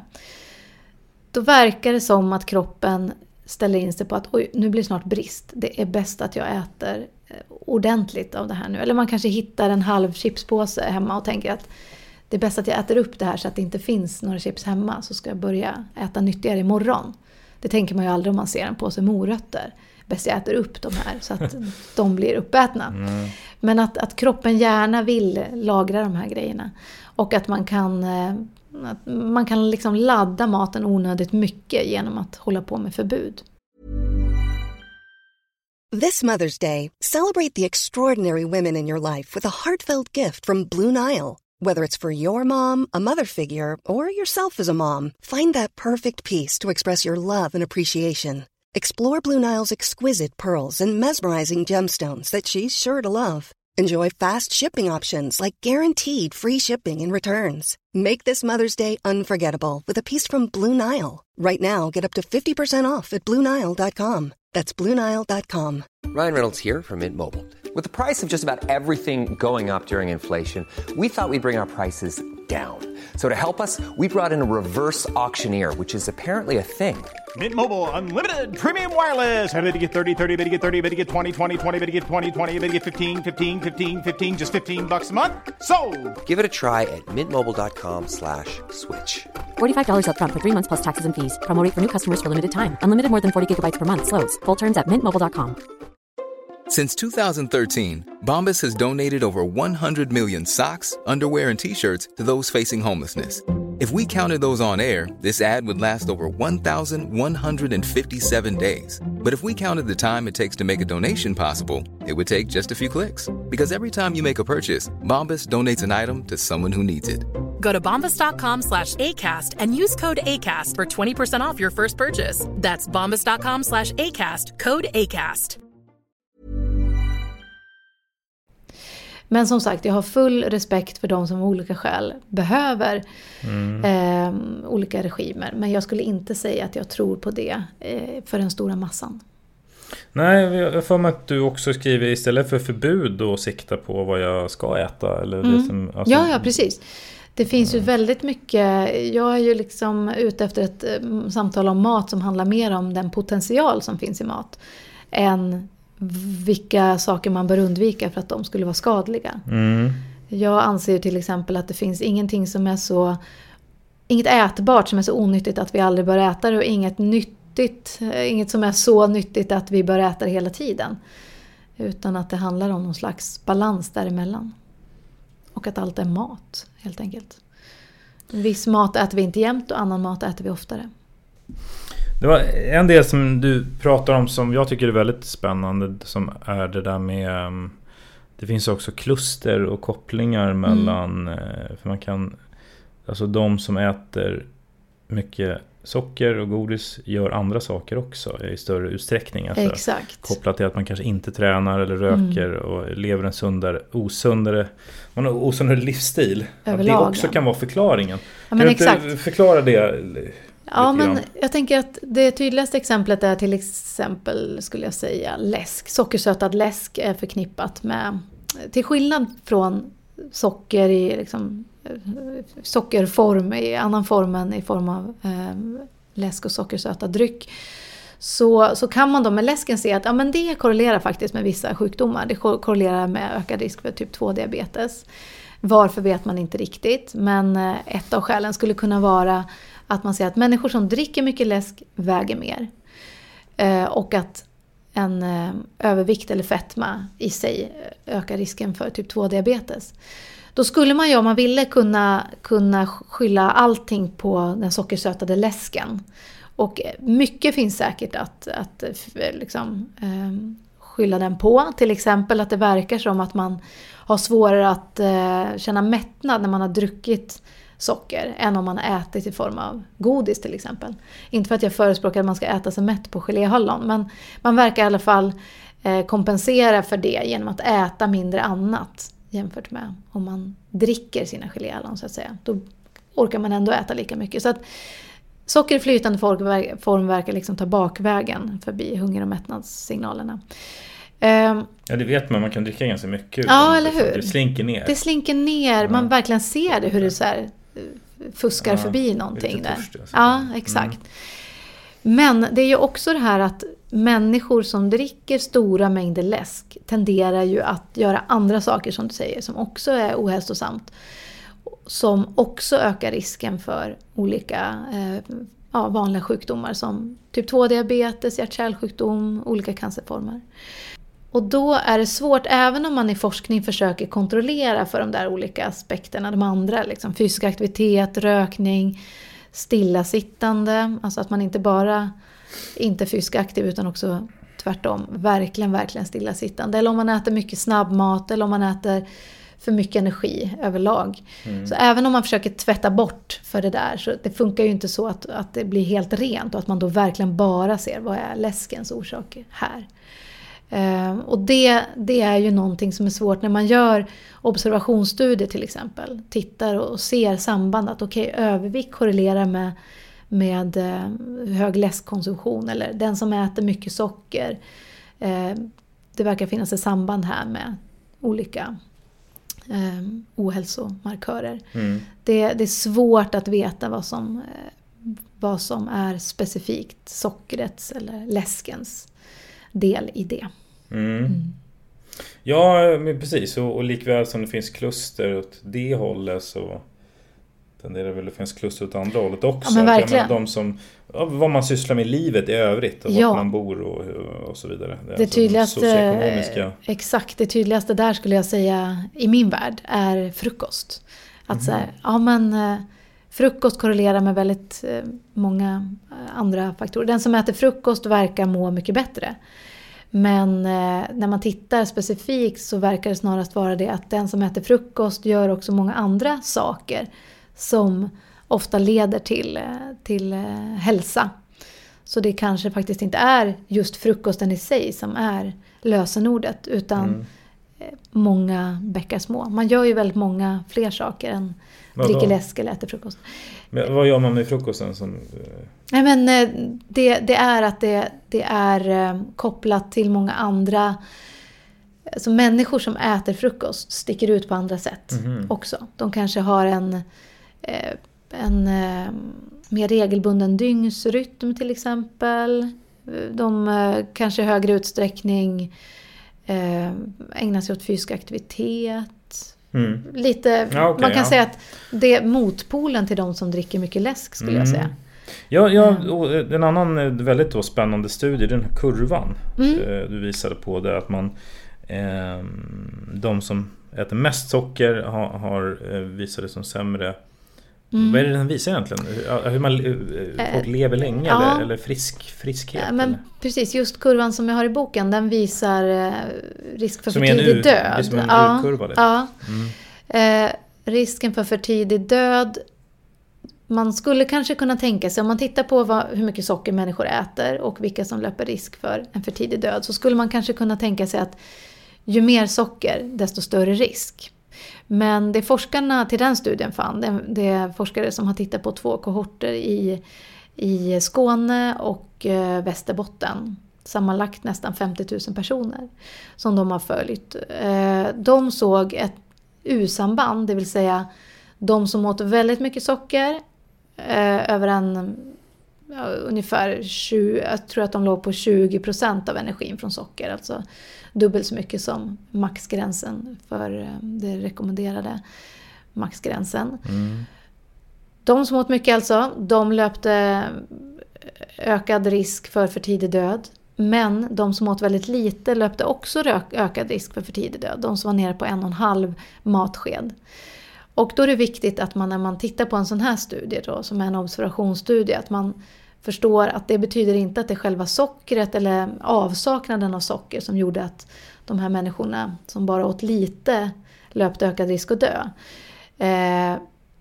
Då verkar det som att kroppen ställer in sig på att oj, nu blir det snart brist. Det är bäst att jag äter ordentligt av det här nu. Eller man kanske hittar en halv chipspåse hemma och tänker att det är bäst att jag äter upp det här så att det inte finns några chips hemma, så ska jag börja äta nyttigare imorgon. Det tänker man ju aldrig om man ser en påse morötter. Bäst jag äter upp de här så att de blir uppätna. Mm. Men att, att kroppen gärna vill lagra de här grejerna. Och att man kan, att man kan liksom ladda maten onödigt mycket genom att hålla på med förbud. This Mother's Day, celebrate the extraordinary women in your life with a heartfelt gift from Blue Nile. Whether it's for your mom, a mother figure, or yourself as a mom, find that perfect piece to express your love and appreciation. Explore Blue Nile's exquisite pearls and mesmerizing gemstones that she's sure to love. Enjoy fast shipping options like guaranteed free shipping and returns. Make this Mother's Day unforgettable with a piece from Blue Nile. Right now, get up to fifty percent off at blue nile dot com. That's blue nile dot com. Ryan Reynolds here from Mint Mobile. With the price of just about everything going up during inflation, we thought we'd bring our prices down. So to help us, we brought in a reverse auctioneer, which is apparently a thing. Mint Mobile Unlimited Premium Wireless. How to get thirty, thirty, how to get thirty, how to get twenty, twenty, twenty, how to get twenty, twenty, how to get fifteen, fifteen, fifteen, fifteen, just fifteen bucks a month? Sold! Give it a try at mintmobile.com slash switch. forty-five dollars up front for three months plus taxes and fees. Promo rate for new customers for limited time. Unlimited more than forty gigabytes per month. Slows full terms at mint mobile dot com. Since two thousand thirteen, Bombas has donated over one hundred million socks, underwear, and T-shirts to those facing homelessness. If we counted those on air, this ad would last over one thousand one hundred fifty-seven days. But if we counted the time it takes to make a donation possible, it would take just a few clicks. Because every time you make a purchase, Bombas donates an item to someone who needs it. Go to bombas.com slash ACAST and use code ACAST for twenty percent off your first purchase. That's bombas.com slash ACAST, code ACAST. Men som sagt, jag har full respekt för de som av olika skäl behöver mm. eh, olika regimer. Men jag skulle inte säga att jag tror på det eh, för den stora massan. Nej, jag får med att du också skriver istället för förbud och sikta på vad jag ska äta. Eller mm. det som, alltså... Ja, ja, precis. Det finns ju väldigt mycket, jag är ju liksom ute efter ett samtal om mat som handlar mer om den potential som finns i mat än vilka saker man bör undvika för att de skulle vara skadliga. Mm. Jag anser till exempel att det finns ingenting som är så, inget ätbart som är så onyttigt att vi aldrig bör äta det och inget nyttigt, inget som är så nyttigt att vi bör äta det hela tiden. Utan att det handlar om någon slags balans däremellan. Och att allt är mat, helt enkelt. Viss mat äter vi inte jämt och annan mat äter vi oftare. Det var en del som du pratar om som jag tycker är väldigt spännande, som är det där med, det finns också kluster och kopplingar mellan, mm. för man kan, alltså de som äter mycket socker och godis gör andra saker också i större utsträckning. Alltså exakt. Kopplat till att man kanske inte tränar eller röker mm. och lever en sundare, osundare, man har osundare livsstil. Överlag, att det också ja. kan vara förklaringen. Ja, men kan du exakt. inte förklara det? Ja, men jag tänker att det tydligaste exemplet är till exempel, skulle jag säga, läsk. Sockersötad läsk är förknippat med, till skillnad från socker i liksom sockerform i annan form än i form av eh, läsk och sockersötad dryck, så, så kan man då med läsken se att ja, men det korrelerar faktiskt med vissa sjukdomar. Det korrelerar med ökad risk för typ två diabetes. Varför vet man inte riktigt, men eh, ett av skälen skulle kunna vara att man ser att människor som dricker mycket läsk väger mer. Eh, och att en eh, övervikt eller fetma i sig ökar risken för typ två diabetes. Då skulle man ju, om man ville, kunna, kunna skylla allting på den sockersötade läsken. Och mycket finns säkert att, att liksom, eh, skylla den på. Till exempel att det verkar som att man har svårare att eh, känna mättnad när man har druckit socker än om man har ätit i form av godis till exempel. Inte för att jag förespråkar att man ska äta sig mätt på geléhallon, men man verkar i alla fall eh, kompensera för det genom att äta mindre annat jämfört med om man dricker sina geléhallon, så att säga. Då orkar man ändå äta lika mycket. Så att socker i flytande form verkar liksom ta bakvägen förbi hunger- och mättnadssignalerna. Um, ja, det vet man. Man kan dricka ganska mycket. Ja, eller hur? Det slinker ner. Det slinker ner. Ja. Man verkligen ser det, hur det så här fuskar ja, förbi någonting där. Törst, alltså. Ja, exakt. Mm. Men det är ju också det här att människor som dricker stora mängder läsk tenderar ju att göra andra saker, som du säger, som också är ohälsosamt. Som också ökar risken för olika eh, ja, vanliga sjukdomar som typ två diabetes, hjärt-kärlsjukdom, olika cancerformer. Och då är det svårt, även om man i forskning försöker kontrollera för de där olika aspekterna, de andra, liksom fysisk aktivitet, rökning, stillasittande, alltså att man inte bara inte är fysisk aktiv utan också tvärtom, verkligen, verkligen stillasittande. Eller om man äter mycket snabbmat eller om man äter för mycket energi överlag. Mm. Så även om man försöker tvätta bort för det där, så det funkar ju inte så att, att det blir helt rent och att man då verkligen bara ser vad är läskens orsaker här. Uh, och det, det är ju någonting som är svårt när man gör observationsstudier till exempel. Tittar och ser samband att okej, okay, övervikt korrelerar med, med uh, hög läskkonsumtion eller den som äter mycket socker. Uh, det verkar finnas ett samband här med olika uh, ohälsomarkörer. Mm. Det, det är svårt att veta vad som, uh, vad som är specifikt sockrets eller läskens del i det. Mm. Mm. Ja, men precis. Och, och likväl som det finns kluster åt det hållet, så tenderar väl att finnas kluster åt andra hållet också. Ja, men verkligen. De som, vad man sysslar med i livet i övrigt och ja. Var man bor och, och så vidare. Det, det alltså tydligaste, socioekonomiska... exakt, det tydligaste där skulle jag säga i min värld är frukost. Att mm. så här, ja men frukost korrelerar med väldigt många andra faktorer. Den som äter frukost verkar må mycket bättre. Men eh, när man tittar specifikt så verkar det snarast vara det att den som äter frukost gör också många andra saker som ofta leder till, till hälsa. Så det kanske faktiskt inte är just frukosten i sig som är lösenordet, utan mm. många bäckar små. Man gör ju väldigt många fler saker än Vadå? dricker läsk eller äter frukost. Men vad gör man med frukosten? Som... Nej, men det, det är att det, det är kopplat till många andra. Så människor som äter frukost sticker ut på andra sätt mm. också. De kanske har en, en mer regelbunden dygnsrytm till exempel. De kanske i högre utsträckning ägnar sig åt fysisk aktivitet. Mm. Lite, ja, okay, man kan ja. säga att det är motpolen till de som dricker mycket läsk, skulle mm. jag säga. Ja, ja, och en annan väldigt då spännande studie, den här kurvan mm. du visade på, det att man eh, de som äter mest socker har, har visat det som sämre. Mm. Vad är det den visar egentligen? Hur man folk lever länge ja. eller, eller frisk, friskhet? Ja, men precis, just kurvan som jag har i boken, den visar risk för som för tidig död. Det är som en ja. urkurva. Ja. Mm. Eh, risken för för tidig död. Man skulle kanske kunna tänka sig, om man tittar på vad, hur mycket socker människor äter och vilka som löper risk för en för tidig död, så skulle man kanske kunna tänka sig att ju mer socker, desto större risk. Men det forskarna till den studien fann, det, det är forskare som har tittat på två kohorter i, i Skåne och eh, Västerbotten. Sammanlagt nästan femtio tusen personer som de har följt. Eh, de såg ett U-samband, det vill säga de som åt väldigt mycket socker eh, över en ja, ungefär tjugo, jag tror att de låg på tjugo procent av energin från socker, alltså dubbelt så mycket som maxgränsen för det rekommenderade maxgränsen. Mm. De som åt mycket alltså, de löpte ökad risk för för tidig död. Men de som åt väldigt lite löpte också ökad risk för för tidig död. De som var nere på en och en halv matsked. Och då är det viktigt att man när man tittar på en sån här studie då, som är en observationsstudie, att man förstår att det betyder inte att det är själva sockret eller avsaknaden av socker som gjorde att de här människorna som bara åt lite löpte ökad risk att dö. Eh,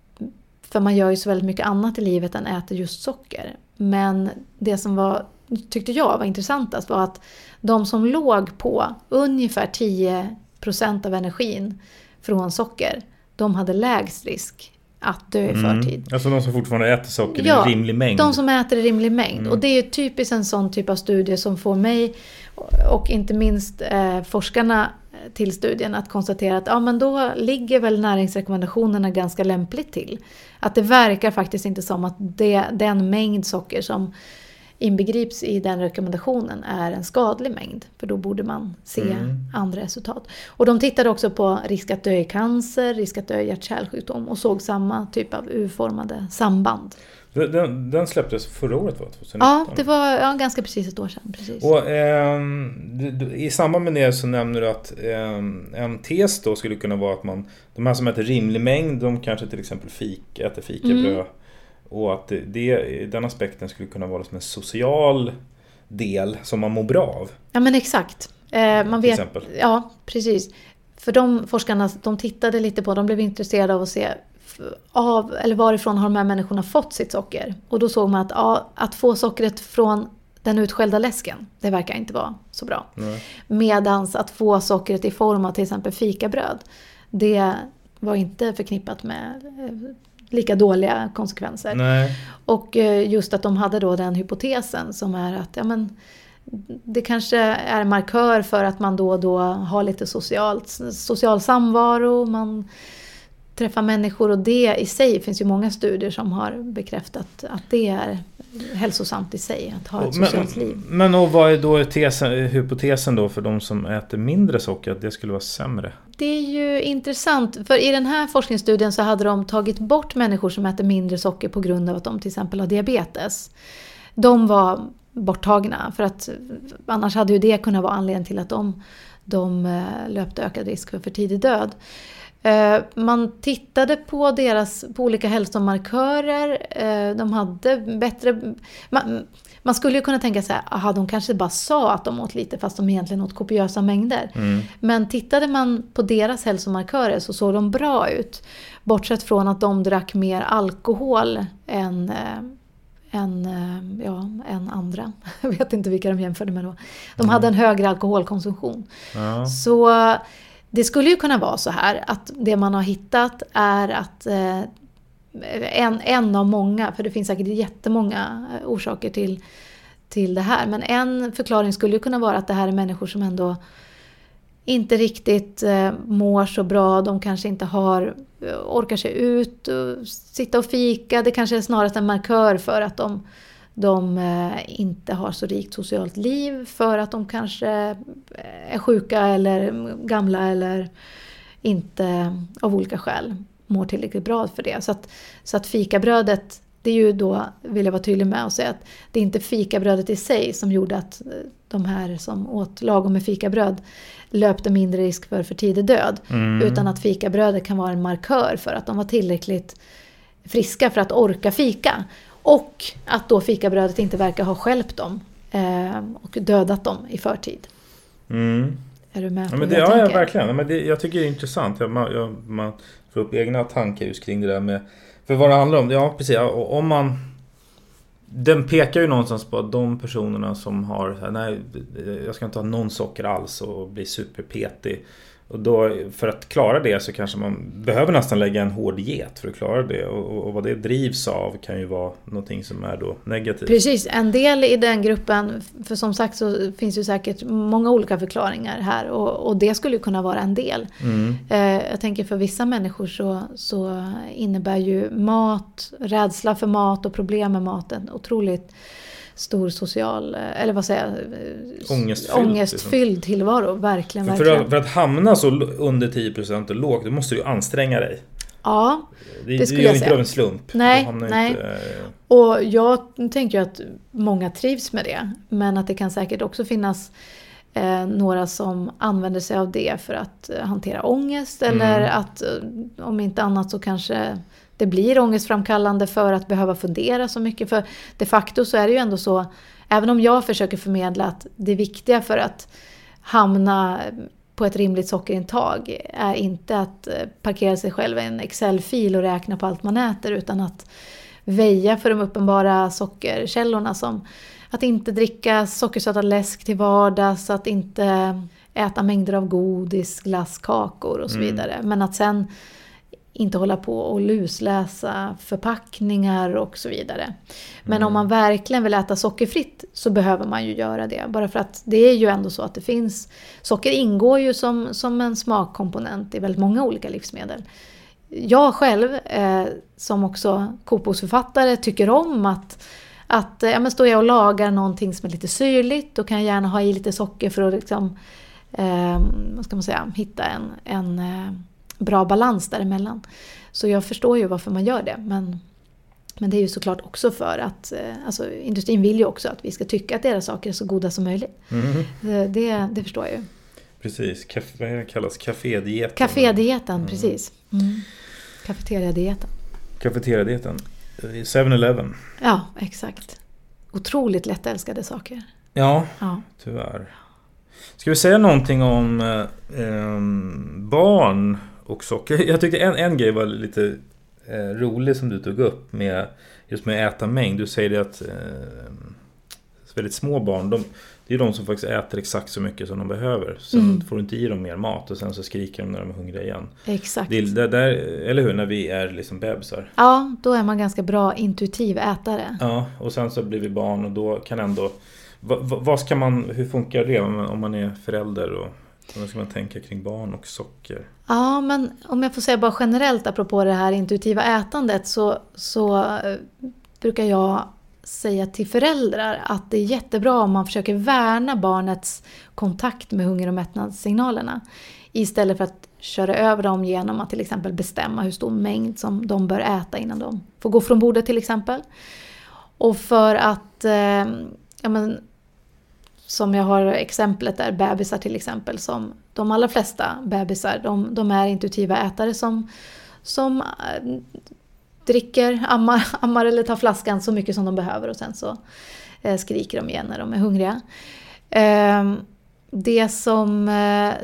för man gör ju så väldigt mycket annat i livet än äter just socker. Men det som var, tyckte jag var intressantast var att de som låg på ungefär tio procent av energin från socker, de hade lägst risk att dö i förtid. Mm. Alltså de som fortfarande äter socker ja, i rimlig mängd. De som äter i rimlig mängd. Mm. Och det är ju typiskt en sån typ av studie som får mig och inte minst eh, forskarna till studien att konstatera att ja, men då ligger väl näringsrekommendationerna ganska lämpligt till. Att det verkar faktiskt inte som att det, den mängd socker som inbegrips i den rekommendationen är en skadlig mängd. För då borde man se mm. andra resultat. Och de tittade också på risk att dö i cancer, risk att dö i hjärt-kärlsjukdom och såg samma typ av U-formade samband. Den, den släpptes förra året, va? tjugonitton? Ja, det var ja, ganska precis ett år sedan. Precis. Och, eh, du, du, i samband med det så nämner du att eh, en tes då skulle kunna vara att man, de här som äter rimlig mängd, de kanske till exempel fik, äter fikabröd. Mm. Och att det, det, den aspekten skulle kunna vara som en social del som man mår bra av. Ja, men exakt. Eh, man vet, exempel. Ja, precis. För de forskarna, de tittade lite på, de blev intresserade av att se av, eller varifrån har de här människorna fått sitt socker. Och då såg man att, ja, att få sockret från den utskällda läsken, det verkar inte vara så bra. Nej. Medans att få sockret i form av till exempel fikabröd, det var inte förknippat med lika dåliga konsekvenser. Nej. Och just att de hade då den hypotesen som är att ja, men, det kanske är en markör för att man då och då har lite socialt, social samvaro, man träffar människor, och det i sig finns ju många studier som har bekräftat att det är hälsosamt i sig att ha ett men, socialt liv. Men och vad är då tesen, hypotesen då för de som äter mindre socker, att det skulle vara sämre? Det är ju intressant, för i den här forskningsstudien så hade de tagit bort människor som äter mindre socker på grund av att de till exempel har diabetes. De var borttagna, för att annars hade ju det kunnat vara anledningen till att de, de löpte ökad risk för för tidig död. Man tittade på deras på olika hälsomarkörer. De hade bättre... Man, man skulle ju kunna tänka så här, aha, de kanske bara sa att de åt lite fast de egentligen åt kopiösa mängder. Mm. Men tittade man på deras hälsomarkörer så såg de bra ut. Bortsett från att de drack mer alkohol än, än, ja, än andra. Jag vet inte vilka de jämförde med då. De hade en högre alkoholkonsumtion. Ja. Så det skulle ju kunna vara så här att det man har hittat är att eh, en, en av många, för det finns säkert jättemånga orsaker till, till det här. Men en förklaring skulle ju kunna vara att det här är människor som ändå inte riktigt eh, mår så bra. De kanske inte har, orkar sig ut och sitta och fika. Det kanske är snarast en markör för att de, de eh, inte har så rikt socialt liv. För att de kanske är sjuka eller gamla eller inte av olika skäl mår tillräckligt bra för det. Så att, så att fikabrödet, det är ju då, vill jag vara tydlig med och säga att det är inte fikabrödet i sig som gjorde att de här som åt lagom med fikabröd löpte mindre risk för för tidig död. Mm. Utan att fikabrödet kan vara en markör för att de var tillräckligt friska för att orka fika. Och att då fikabrödet inte verkar ha stjälpt dem eh, och dödat dem i förtid. Mm. Är du med på ja, men det? Ja, ja, verkligen. Men det, jag tycker det är intressant. Jag, man, jag, man får upp egna tankar just kring det där med... För vad det handlar om, ja precis, om man... Den pekar ju någonstans på att de personerna som har... Nej, jag ska inte ha någon socker alls och bli superpetig. Och då, för att klara det så kanske man behöver nästan lägga en hård diet för att klara det. Och, och vad det drivs av kan ju vara någonting som är då negativt. Precis, en del i den gruppen, för som sagt så finns ju säkert många olika förklaringar här. Och, och det skulle ju kunna vara en del. Mm. Eh, jag tänker för vissa människor så, så innebär ju mat, rädsla för mat och problem med maten otroligt stor social, eller vad säger jag, ångestfylld, ångestfylld liksom. Tillvaro, verkligen. För, verkligen. För, att, för att hamna så under tio procent och lågt, då måste du anstränga dig. Ja, det, det skulle det är jag ju säga. inte av en slump. Nej, nej. Inte, och jag tänker ju att många trivs med det, men att det kan säkert också finnas eh, några som använder sig av det för att eh, hantera ångest, eller mm. att eh, om inte annat så kanske det blir ångestframkallande för att behöva fundera så mycket. För de facto så är det ju ändå så, även om jag försöker förmedla att det viktiga för att hamna på ett rimligt sockerintag är inte att parkera sig själv i en Excel-fil och räkna på allt man äter, utan att väja för de uppenbara sockerkällorna, som att inte dricka sockersötad läsk till vardags, att inte äta mängder av godis, glass, kakor och så vidare. Mm. Men att sen inte hålla på och lusläsa förpackningar och så vidare. Men mm. om man verkligen vill äta sockerfritt så behöver man ju göra det. Bara för att det är ju ändå så att det finns... Socker ingår ju som, som en smakkomponent i väldigt många olika livsmedel. Jag själv, eh, som också kokboksförfattare, tycker om att, att ja, men står jag och lagar någonting som är lite syrligt, då kan jag gärna ha i lite socker för att liksom, eh, vad ska man säga, hitta en... en eh, bra balans däremellan. Så jag förstår ju varför man gör det. Men, men det är ju såklart också för att alltså, industrin vill ju också att vi ska tycka att deras saker är så goda som möjligt. Mm. Det, det, det förstår jag ju. Precis. Kafé, det kallas kafédieten. Kafédieten, mm. precis. Mm. Kafeteriadieten. Kafeteriadieten. seven eleven. Ja, exakt. Otroligt lättälskade saker. Ja, ja, tyvärr. Ska vi säga någonting om eh, barn och socker? Jag tyckte en, en grej var lite eh, rolig som du tog upp med just med att äta mängd. Du säger det att eh, väldigt små barn, de, det är de som faktiskt äter exakt så mycket som de behöver. Sen mm. får du inte i dem mer mat och sen så skriker de när de är hungriga igen. Exakt. Det, det där, eller hur, när vi är liksom bebisar. Ja, då är man ganska bra intuitiv ätare. Ja, och sen så blir vi barn och då kan ändå... Vad, vad ska man, hur funkar det om man är förälder och vad ska man tänka kring barn och socker? Ja, men om jag får säga bara generellt apropå det här intuitiva ätandet så, så brukar jag säga till föräldrar att det är jättebra om man försöker värna barnets kontakt med hunger- och mättnadssignalerna istället för att köra över dem genom att till exempel bestämma hur stor mängd som de bör äta innan de får gå från bordet till exempel. Och för att, eh, ja men, som jag har exemplet där, bebisar till exempel som de allra flesta bebisar, de, de är intuitiva ätare som, som äh, dricker, ammar, ammar eller tar flaskan så mycket som de behöver och sen så äh, skriker de igen när de är hungriga. Äh, det som... Äh,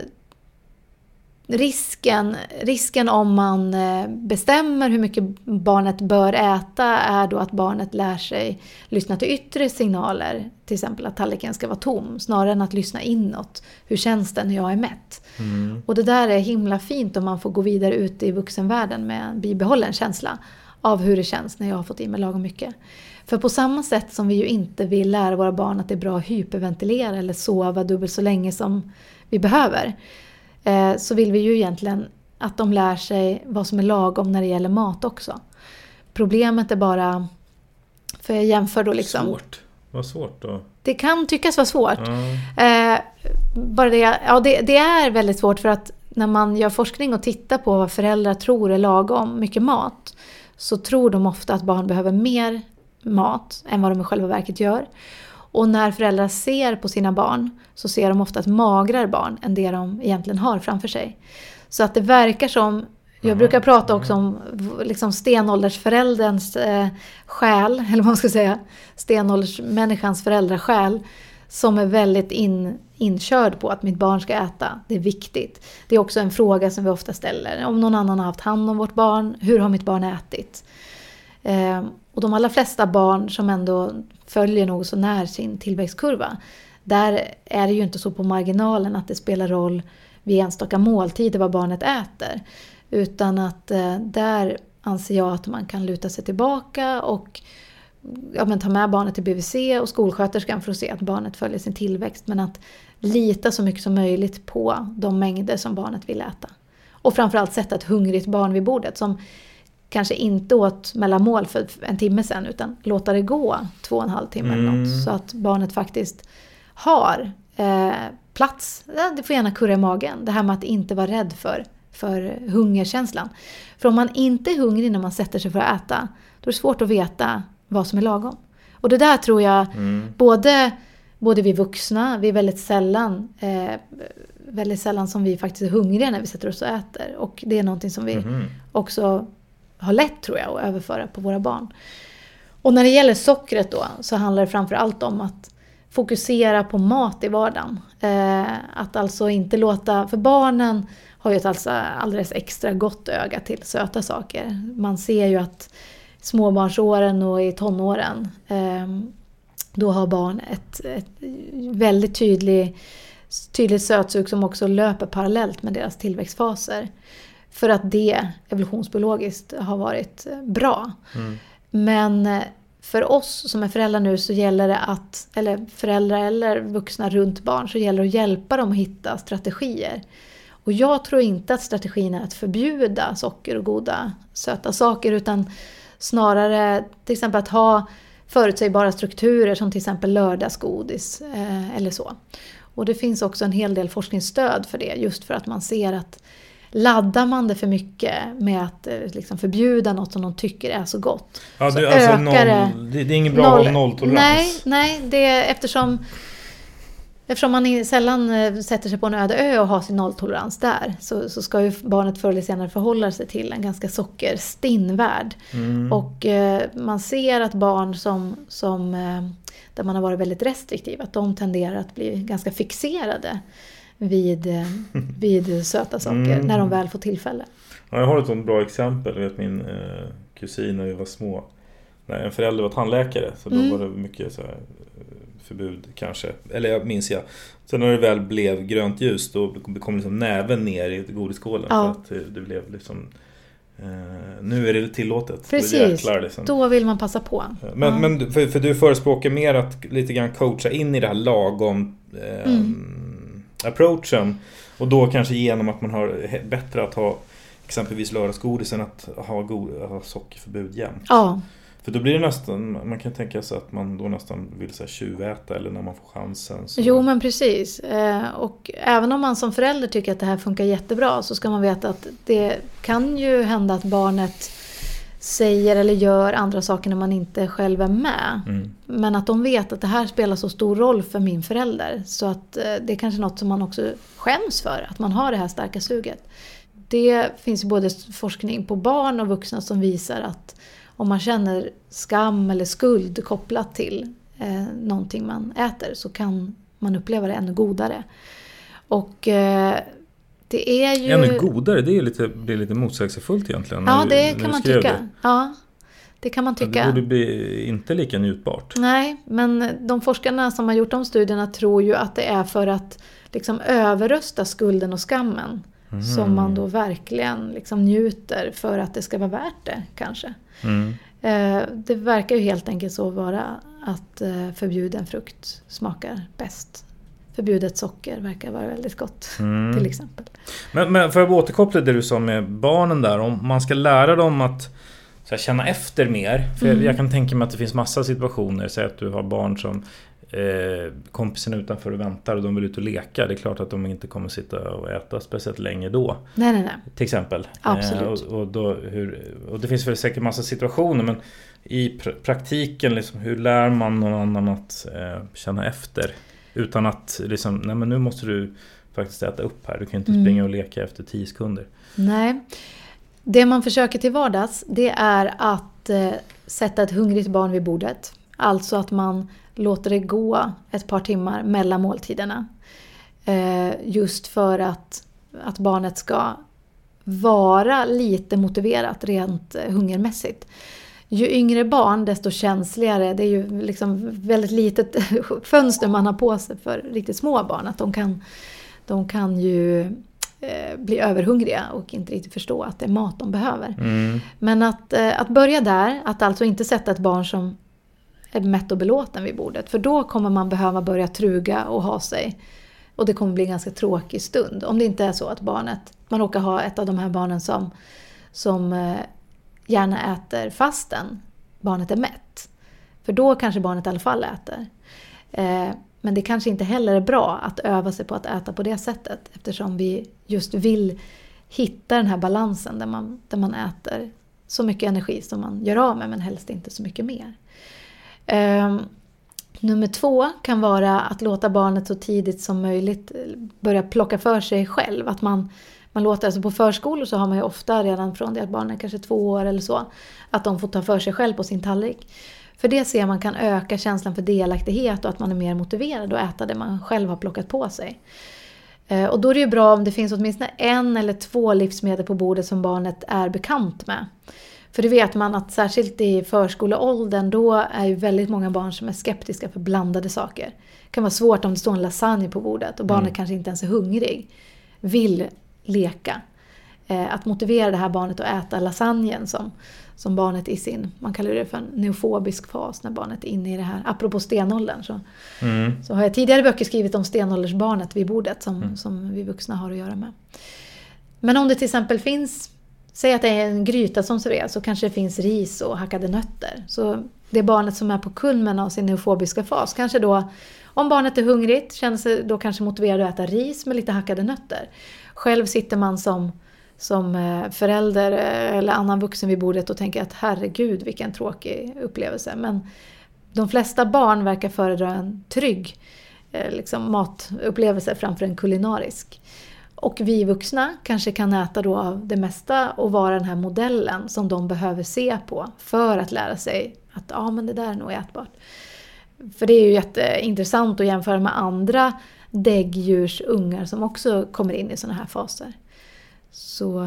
Risken, risken om man bestämmer hur mycket barnet bör äta är då att barnet lär sig lyssna till yttre signaler. Till exempel att tallriken ska vara tom snarare än att lyssna inåt. Hur känns det när jag är mätt? Mm. Och det där är himla fint om man får gå vidare ut i vuxenvärlden med en bibehållen känsla av hur det känns när jag har fått i mig lagom mycket. För på samma sätt som vi ju inte vill lära våra barn att det är bra att hyperventilera eller sova dubbelt så länge som vi behöver, så vill vi ju egentligen att de lär sig vad som är lagom när det gäller mat också. Problemet är bara, för jag jämför då liksom... Svårt. Vad svårt då? Det kan tyckas vara svårt. Mm. Eh, bara det, ja, det, det är väldigt svårt för att när man gör forskning och tittar på vad föräldrar tror är lagom mycket mat, så tror de ofta att barn behöver mer mat än vad de i själva verket gör. Och när föräldrar ser på sina barn så ser de ofta ett magrare barn än det de egentligen har framför sig. Så att det verkar som, jag brukar prata också om liksom stenåldersförälderns eh, själ, eller vad man ska säga, stenåldersmänniskans föräldrasjäl som är väldigt in, inkörd på att mitt barn ska äta. Det är viktigt. Det är också en fråga som vi ofta ställer. Om någon annan har haft hand om vårt barn, hur har mitt barn ätit? Eh, och de allra flesta barn som ändå följer något så när sin tillväxtkurva, där är det ju inte så på marginalen att det spelar roll vid enstaka måltider vad barnet äter. Utan att eh, där anser jag att man kan luta sig tillbaka och ja, men ta med barnet till B V C och skolsköterskan för att se att barnet följer sin tillväxt. Men att lita så mycket som möjligt på de mängder som barnet vill äta. Och framförallt sätta ett hungrigt barn vid bordet som kanske inte åt mellanmål för en timme sedan, utan låta det gå två och en halv timme eller Mm. något, så att barnet faktiskt har eh, plats. Ja, det får gärna kurra i magen. Det här med att inte vara rädd för, för hungerkänslan. För om man inte är hungrig när man sätter sig för att äta, då är det svårt att veta vad som är lagom. Och det där tror jag Mm. både, både vi vuxna, vi är väldigt sällan eh, väldigt sällan som vi faktiskt är hungriga när vi sätter oss och äter. Och det är någonting som vi Mhm. också har lätt, tror jag, att överföra på våra barn. Och när det gäller sockret då, så handlar det framför allt om att fokusera på mat i vardagen. Eh, att alltså inte låta, för barnen har ju ett alltså alldeles extra gott öga till söta saker. Man ser ju att småbarnsåren och i tonåren, eh, då har barn ett, ett väldigt tydligt, tydligt sötsug som också löper parallellt med deras tillväxtfaser. För att det evolutionsbiologiskt har varit bra. Mm. Men för oss som är föräldrar nu så gäller det att, eller föräldrar eller vuxna runt barn, så gäller det att hjälpa dem att hitta strategier. Och jag tror inte att strategin är att förbjuda socker och goda söta saker, utan snarare till exempel att ha förutsägbara strukturer som till exempel lördagsgodis eh, eller så. Och det finns också en hel del forskningsstöd för det, just för att man ser att laddar man det för mycket med att liksom förbjuda något som de tycker är så gott. Ja, så det, alltså ökar noll, det. Det är ingen bra noll, noll, nolltolerans. Nej, nej det är eftersom, eftersom man sällan sätter sig på en öde ö och har sin nolltolerans där, så, så ska ju barnet förr eller senare förhålla sig till en ganska sockerstinn värld. Mm. Och eh, man ser att barn som, som eh, där man har varit väldigt restriktiv, att de tenderar att bli ganska fixerade vid, vid söta saker Mm. när de väl får tillfälle. Ja, jag har ett sånt bra exempel. Jag vet min eh, kusin när vi var små. När en förälder var tandläkare, så då Mm. var det mycket så här, förbud kanske. Eller jag minns jag. Sen när det väl blev grönt ljus, då kom liksom näven ner i godisskålen. Ja. För att det blev liksom... Eh, nu är det tillåtet. Precis, då, jäklar, liksom. då vill man passa på. Men, ja. men för, för du förespråkar mer att lite grann coacha in i det här lagom eh, Mm. approachen. Och då kanske genom att man har bättre att ha exempelvis lördagsgodis än att ha, god, ha sockerförbud jämt. Ja. För då blir det nästan, man kan tänka sig att man då nästan vill så här tjuväta eller när man får chansen. Så. Jo, men precis. Eh, och även om man som förälder tycker att det här funkar jättebra, så ska man veta att det kan ju hända att barnet säger eller gör andra saker när man inte själv är med. Mm. Men att de vet att det här spelar så stor roll för min förälder. Så att det är kanske något som man också skäms för. Att man har det här starka suget. Det finns både forskning på barn och vuxna som visar att om man känner skam eller skuld kopplat till eh, någonting man äter så kan man uppleva det ännu godare. Och eh, det är ju... Ännu godare, det är lite, blir lite motsägelsefullt egentligen. Ja, när, det när kan man tycka. Det. Ja, det kan man tycka. Ja, det borde bli inte lika njutbart. Nej, men de forskarna som har gjort de studierna tror ju att det är för att liksom överrösta skulden och skammen. Mm. Som man då verkligen liksom njuter för att det ska vara värt det kanske. Mm. Eh, det verkar ju helt enkelt så vara att eh, förbjuden frukt smakar bäst. Förbjudet socker verkar vara väldigt gott mm. till exempel. Men, men för att återkoppla det du sa med barnen där. Om man ska lära dem att så här, känna efter mer. För mm. jag, jag kan tänka mig att det finns massa situationer. Säg att du har barn som eh, kompisen utanför och väntar och de vill ut och leka. Det är klart att de inte kommer sitta och äta speciellt länge då. Nej, nej, nej. Till exempel. Absolut. Eh, och, och, då, hur, och det finns väl säkert massa situationer. Men i pr- praktiken, liksom, hur lär man någon annan att eh, känna efter? Utan att liksom, nej men nu måste du faktiskt äta upp här. Du kan inte mm. springa och leka efter tio sekunder. Nej. Det man försöker till vardags, det är att eh, sätta ett hungrigt barn vid bordet. Alltså att man låter det gå ett par timmar mellan måltiderna. Eh, just för att, att barnet ska vara lite motiverat rent eh, hungermässigt. Ju yngre barn desto känsligare. Det är ju liksom väldigt litet fönster man har på sig för riktigt små barn. Att de kan, de kan ju eh, bli överhungriga och inte riktigt förstå att det är mat de behöver. Mm. Men att, eh, att börja där, att alltså inte sätta ett barn som är mätt och belåten vid bordet. För då kommer man behöva börja truga och ha sig. Och det kommer bli en ganska tråkig stund. Om det inte är så att barnet, man råkar ha ett av de här barnen som... som eh, gärna äter fastän barnet är mätt. För då kanske barnet i alla fall äter. Eh, men det kanske inte heller är bra att öva sig på att äta på det sättet. Eftersom vi just vill hitta den här balansen där man, där man äter så mycket energi som man gör av med men helst inte så mycket mer. Eh, nummer två kan vara att låta barnet så tidigt som möjligt börja plocka för sig själv. Att man Man låter alltså på förskolor så har man ju ofta redan från det att barnen är kanske två år eller så. Att de får ta för sig själv på sin tallrik. För det ser man kan öka känslan för delaktighet och att man är mer motiverad att äta det man själv har plockat på sig. Och då är det ju bra om det finns åtminstone en eller två livsmedel på bordet som barnet är bekant med. För det vet man att särskilt i förskoleåldern då är ju väldigt många barn som är skeptiska för blandade saker. Det kan vara svårt om det står en lasagne på bordet och barnet mm. kanske inte ens är hungrig. Vill leka. Eh, att motivera det här barnet att äta lasagnen som, som barnet i sin, man kallar det för en neofobisk fas när barnet är inne i det här. Apropå stenåldern så, mm. så har jag tidigare böcker skrivit om stenåldersbarnet vid bordet som, mm. som vi vuxna har att göra med. Men om det till exempel finns, säg att det är en gryta som serveras så kanske det finns ris och hackade nötter. Så det barnet som är på kulmen av sin neofobiska fas kanske då, om barnet är hungrigt känner sig då kanske motiverad att äta ris med lite hackade nötter. Själv sitter man som, som förälder eller annan vuxen vid bordet och tänker att herregud vilken tråkig upplevelse. Men de flesta barn verkar föredra en trygg liksom, matupplevelse framför en kulinarisk. Och vi vuxna kanske kan äta då av det mesta och vara den här modellen som de behöver se på för att lära sig att ja, men det där är nog ätbart. För det är ju jätteintressant att jämföra med andra däggdjursungar som också kommer in i såna här faser. Så,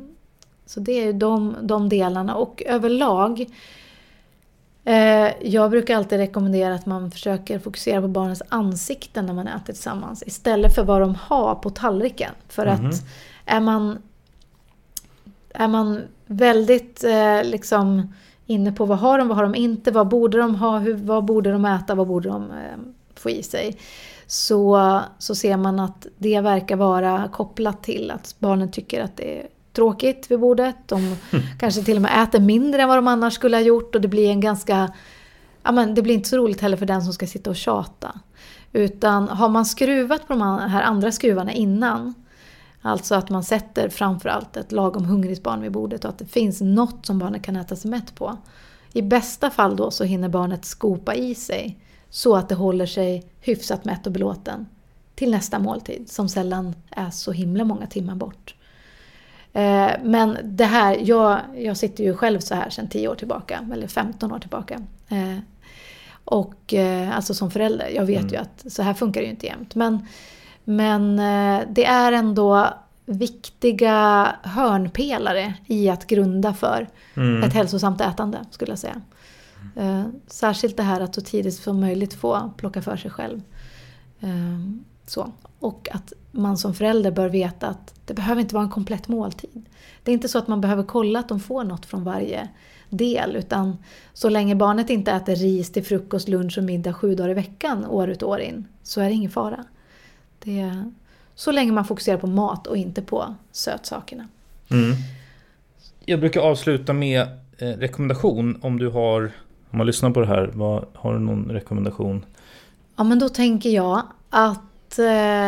så det är ju de, de delarna. Och överlag, eh, jag brukar alltid rekommendera att man försöker fokusera på barnens ansikten när man äter tillsammans. Istället för vad de har på tallriken. För mm-hmm. att är man, är man väldigt eh, liksom inne på vad har de, vad har de inte, vad borde de ha, hur, vad borde de äta, vad borde de eh, få i sig. Så, så ser man att det verkar vara kopplat till att barnen tycker att det är tråkigt vid bordet. De mm. kanske till och med äter mindre än vad de annars skulle ha gjort. Och det blir en ganska, ja men det blir inte så roligt heller för den som ska sitta och tjata. Utan har man skruvat på de här andra skruvarna innan, Alltså att man sätter framförallt ett lagom hungrigt barn vid bordet och att det finns något som barnet kan äta sig mätt på. I bästa fall då så hinner barnet skopa i sig så att det håller sig hyfsat mätt och belåten till nästa måltid som sällan är så himla många timmar bort. Eh, men det här, jag, jag sitter ju själv så här sedan tio år tillbaka eller femton år tillbaka. Eh, och eh, alltså som förälder, jag vet mm. ju att så här funkar det ju inte jämt. Men, men eh, det är ändå viktiga hörnpelare i att grunda för mm. ett hälsosamt ätande skulle jag säga. Eh, särskilt det här att så tidigt som möjligt få plocka för sig själv. Eh, så. Och att man som förälder bör veta att det behöver inte vara en komplett måltid. Det är inte så att man behöver kolla att de får något från varje del. Utan så länge barnet inte äter ris till frukost, lunch och middag sju dagar i veckan år ut och år in så är det ingen fara. Det är så länge man fokuserar på mat och inte på sötsakerna. Mm. Jag brukar avsluta med eh, rekommendation. Om du har, om man lyssnar på det här, vad, har du någon rekommendation? Ja, men då tänker jag att eh,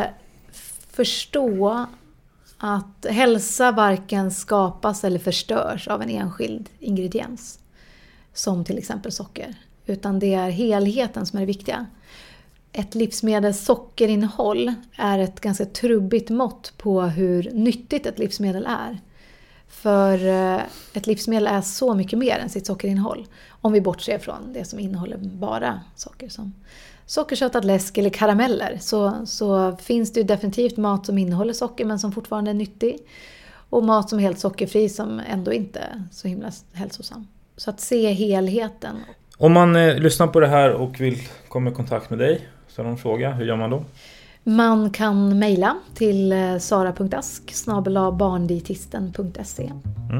förstå att hälsa varken skapas eller förstörs av en enskild ingrediens. Som till exempel socker. Utan det är helheten som är det viktiga. Ett livsmedels sockerinnehåll är ett ganska trubbigt mått på hur nyttigt ett livsmedel är. För ett livsmedel är så mycket mer än sitt sockerinnehåll. Om vi bortser från det som innehåller bara socker som sockersötad läsk eller karameller. Så, så finns det ju definitivt mat som innehåller socker men som fortfarande är nyttig. Och mat som är helt sockerfri som ändå inte är så himla hälsosam. Så att se helheten. Om man eh, lyssnar på det här och vill komma i kontakt med dig, så har de en fråga, hur gör man då? Man kan mejla till sara punkt ask snabel-a barndietisten punkt se. Mm.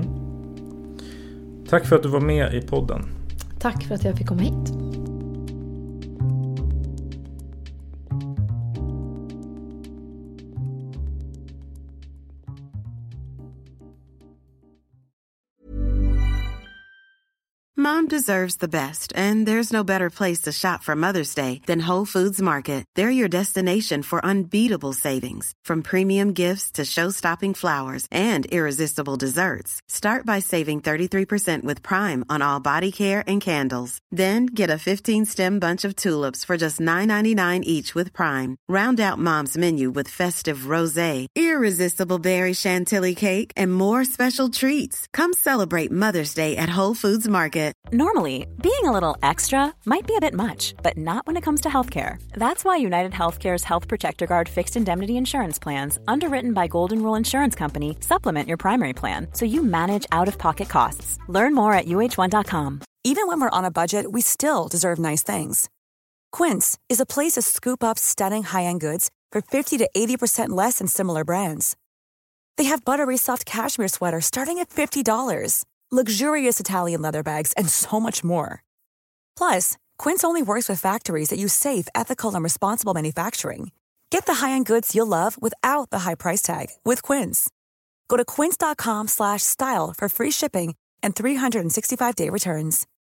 Tack för att du var med i podden. Tack för att jag fick komma hit. Mom deserves the best, and there's no better place to shop for Mother's Day than Whole Foods Market. They're your destination for unbeatable savings, from premium gifts to show-stopping flowers and irresistible desserts. Start by saving thirty-three percent with Prime on all body care and candles. Then get a fifteen-stem bunch of tulips for just nine ninety-nine each with Prime. Round out Mom's menu with festive rosé, irresistible berry chantilly cake, and more special treats. Come celebrate Mother's Day at Whole Foods Market. Normally, being a little extra might be a bit much, but not when it comes to healthcare. That's why United Healthcare's Health Protector Guard fixed indemnity insurance plans, underwritten by Golden Rule Insurance Company, supplement your primary plan so you manage out-of-pocket costs. Learn more at U H one dot com. Even when we're on a budget, we still deserve nice things. Quince is a place to scoop up stunning high-end goods for fifty to eighty percent less than similar brands. They have buttery soft cashmere sweaters starting at fifty dollars. Luxurious Italian leather bags, and so much more. Plus, Quince only works with factories that use safe, ethical, and responsible manufacturing. Get the high-end goods you'll love without the high price tag with Quince. Go to quince dot com slash style for free shipping and three sixty-five day returns.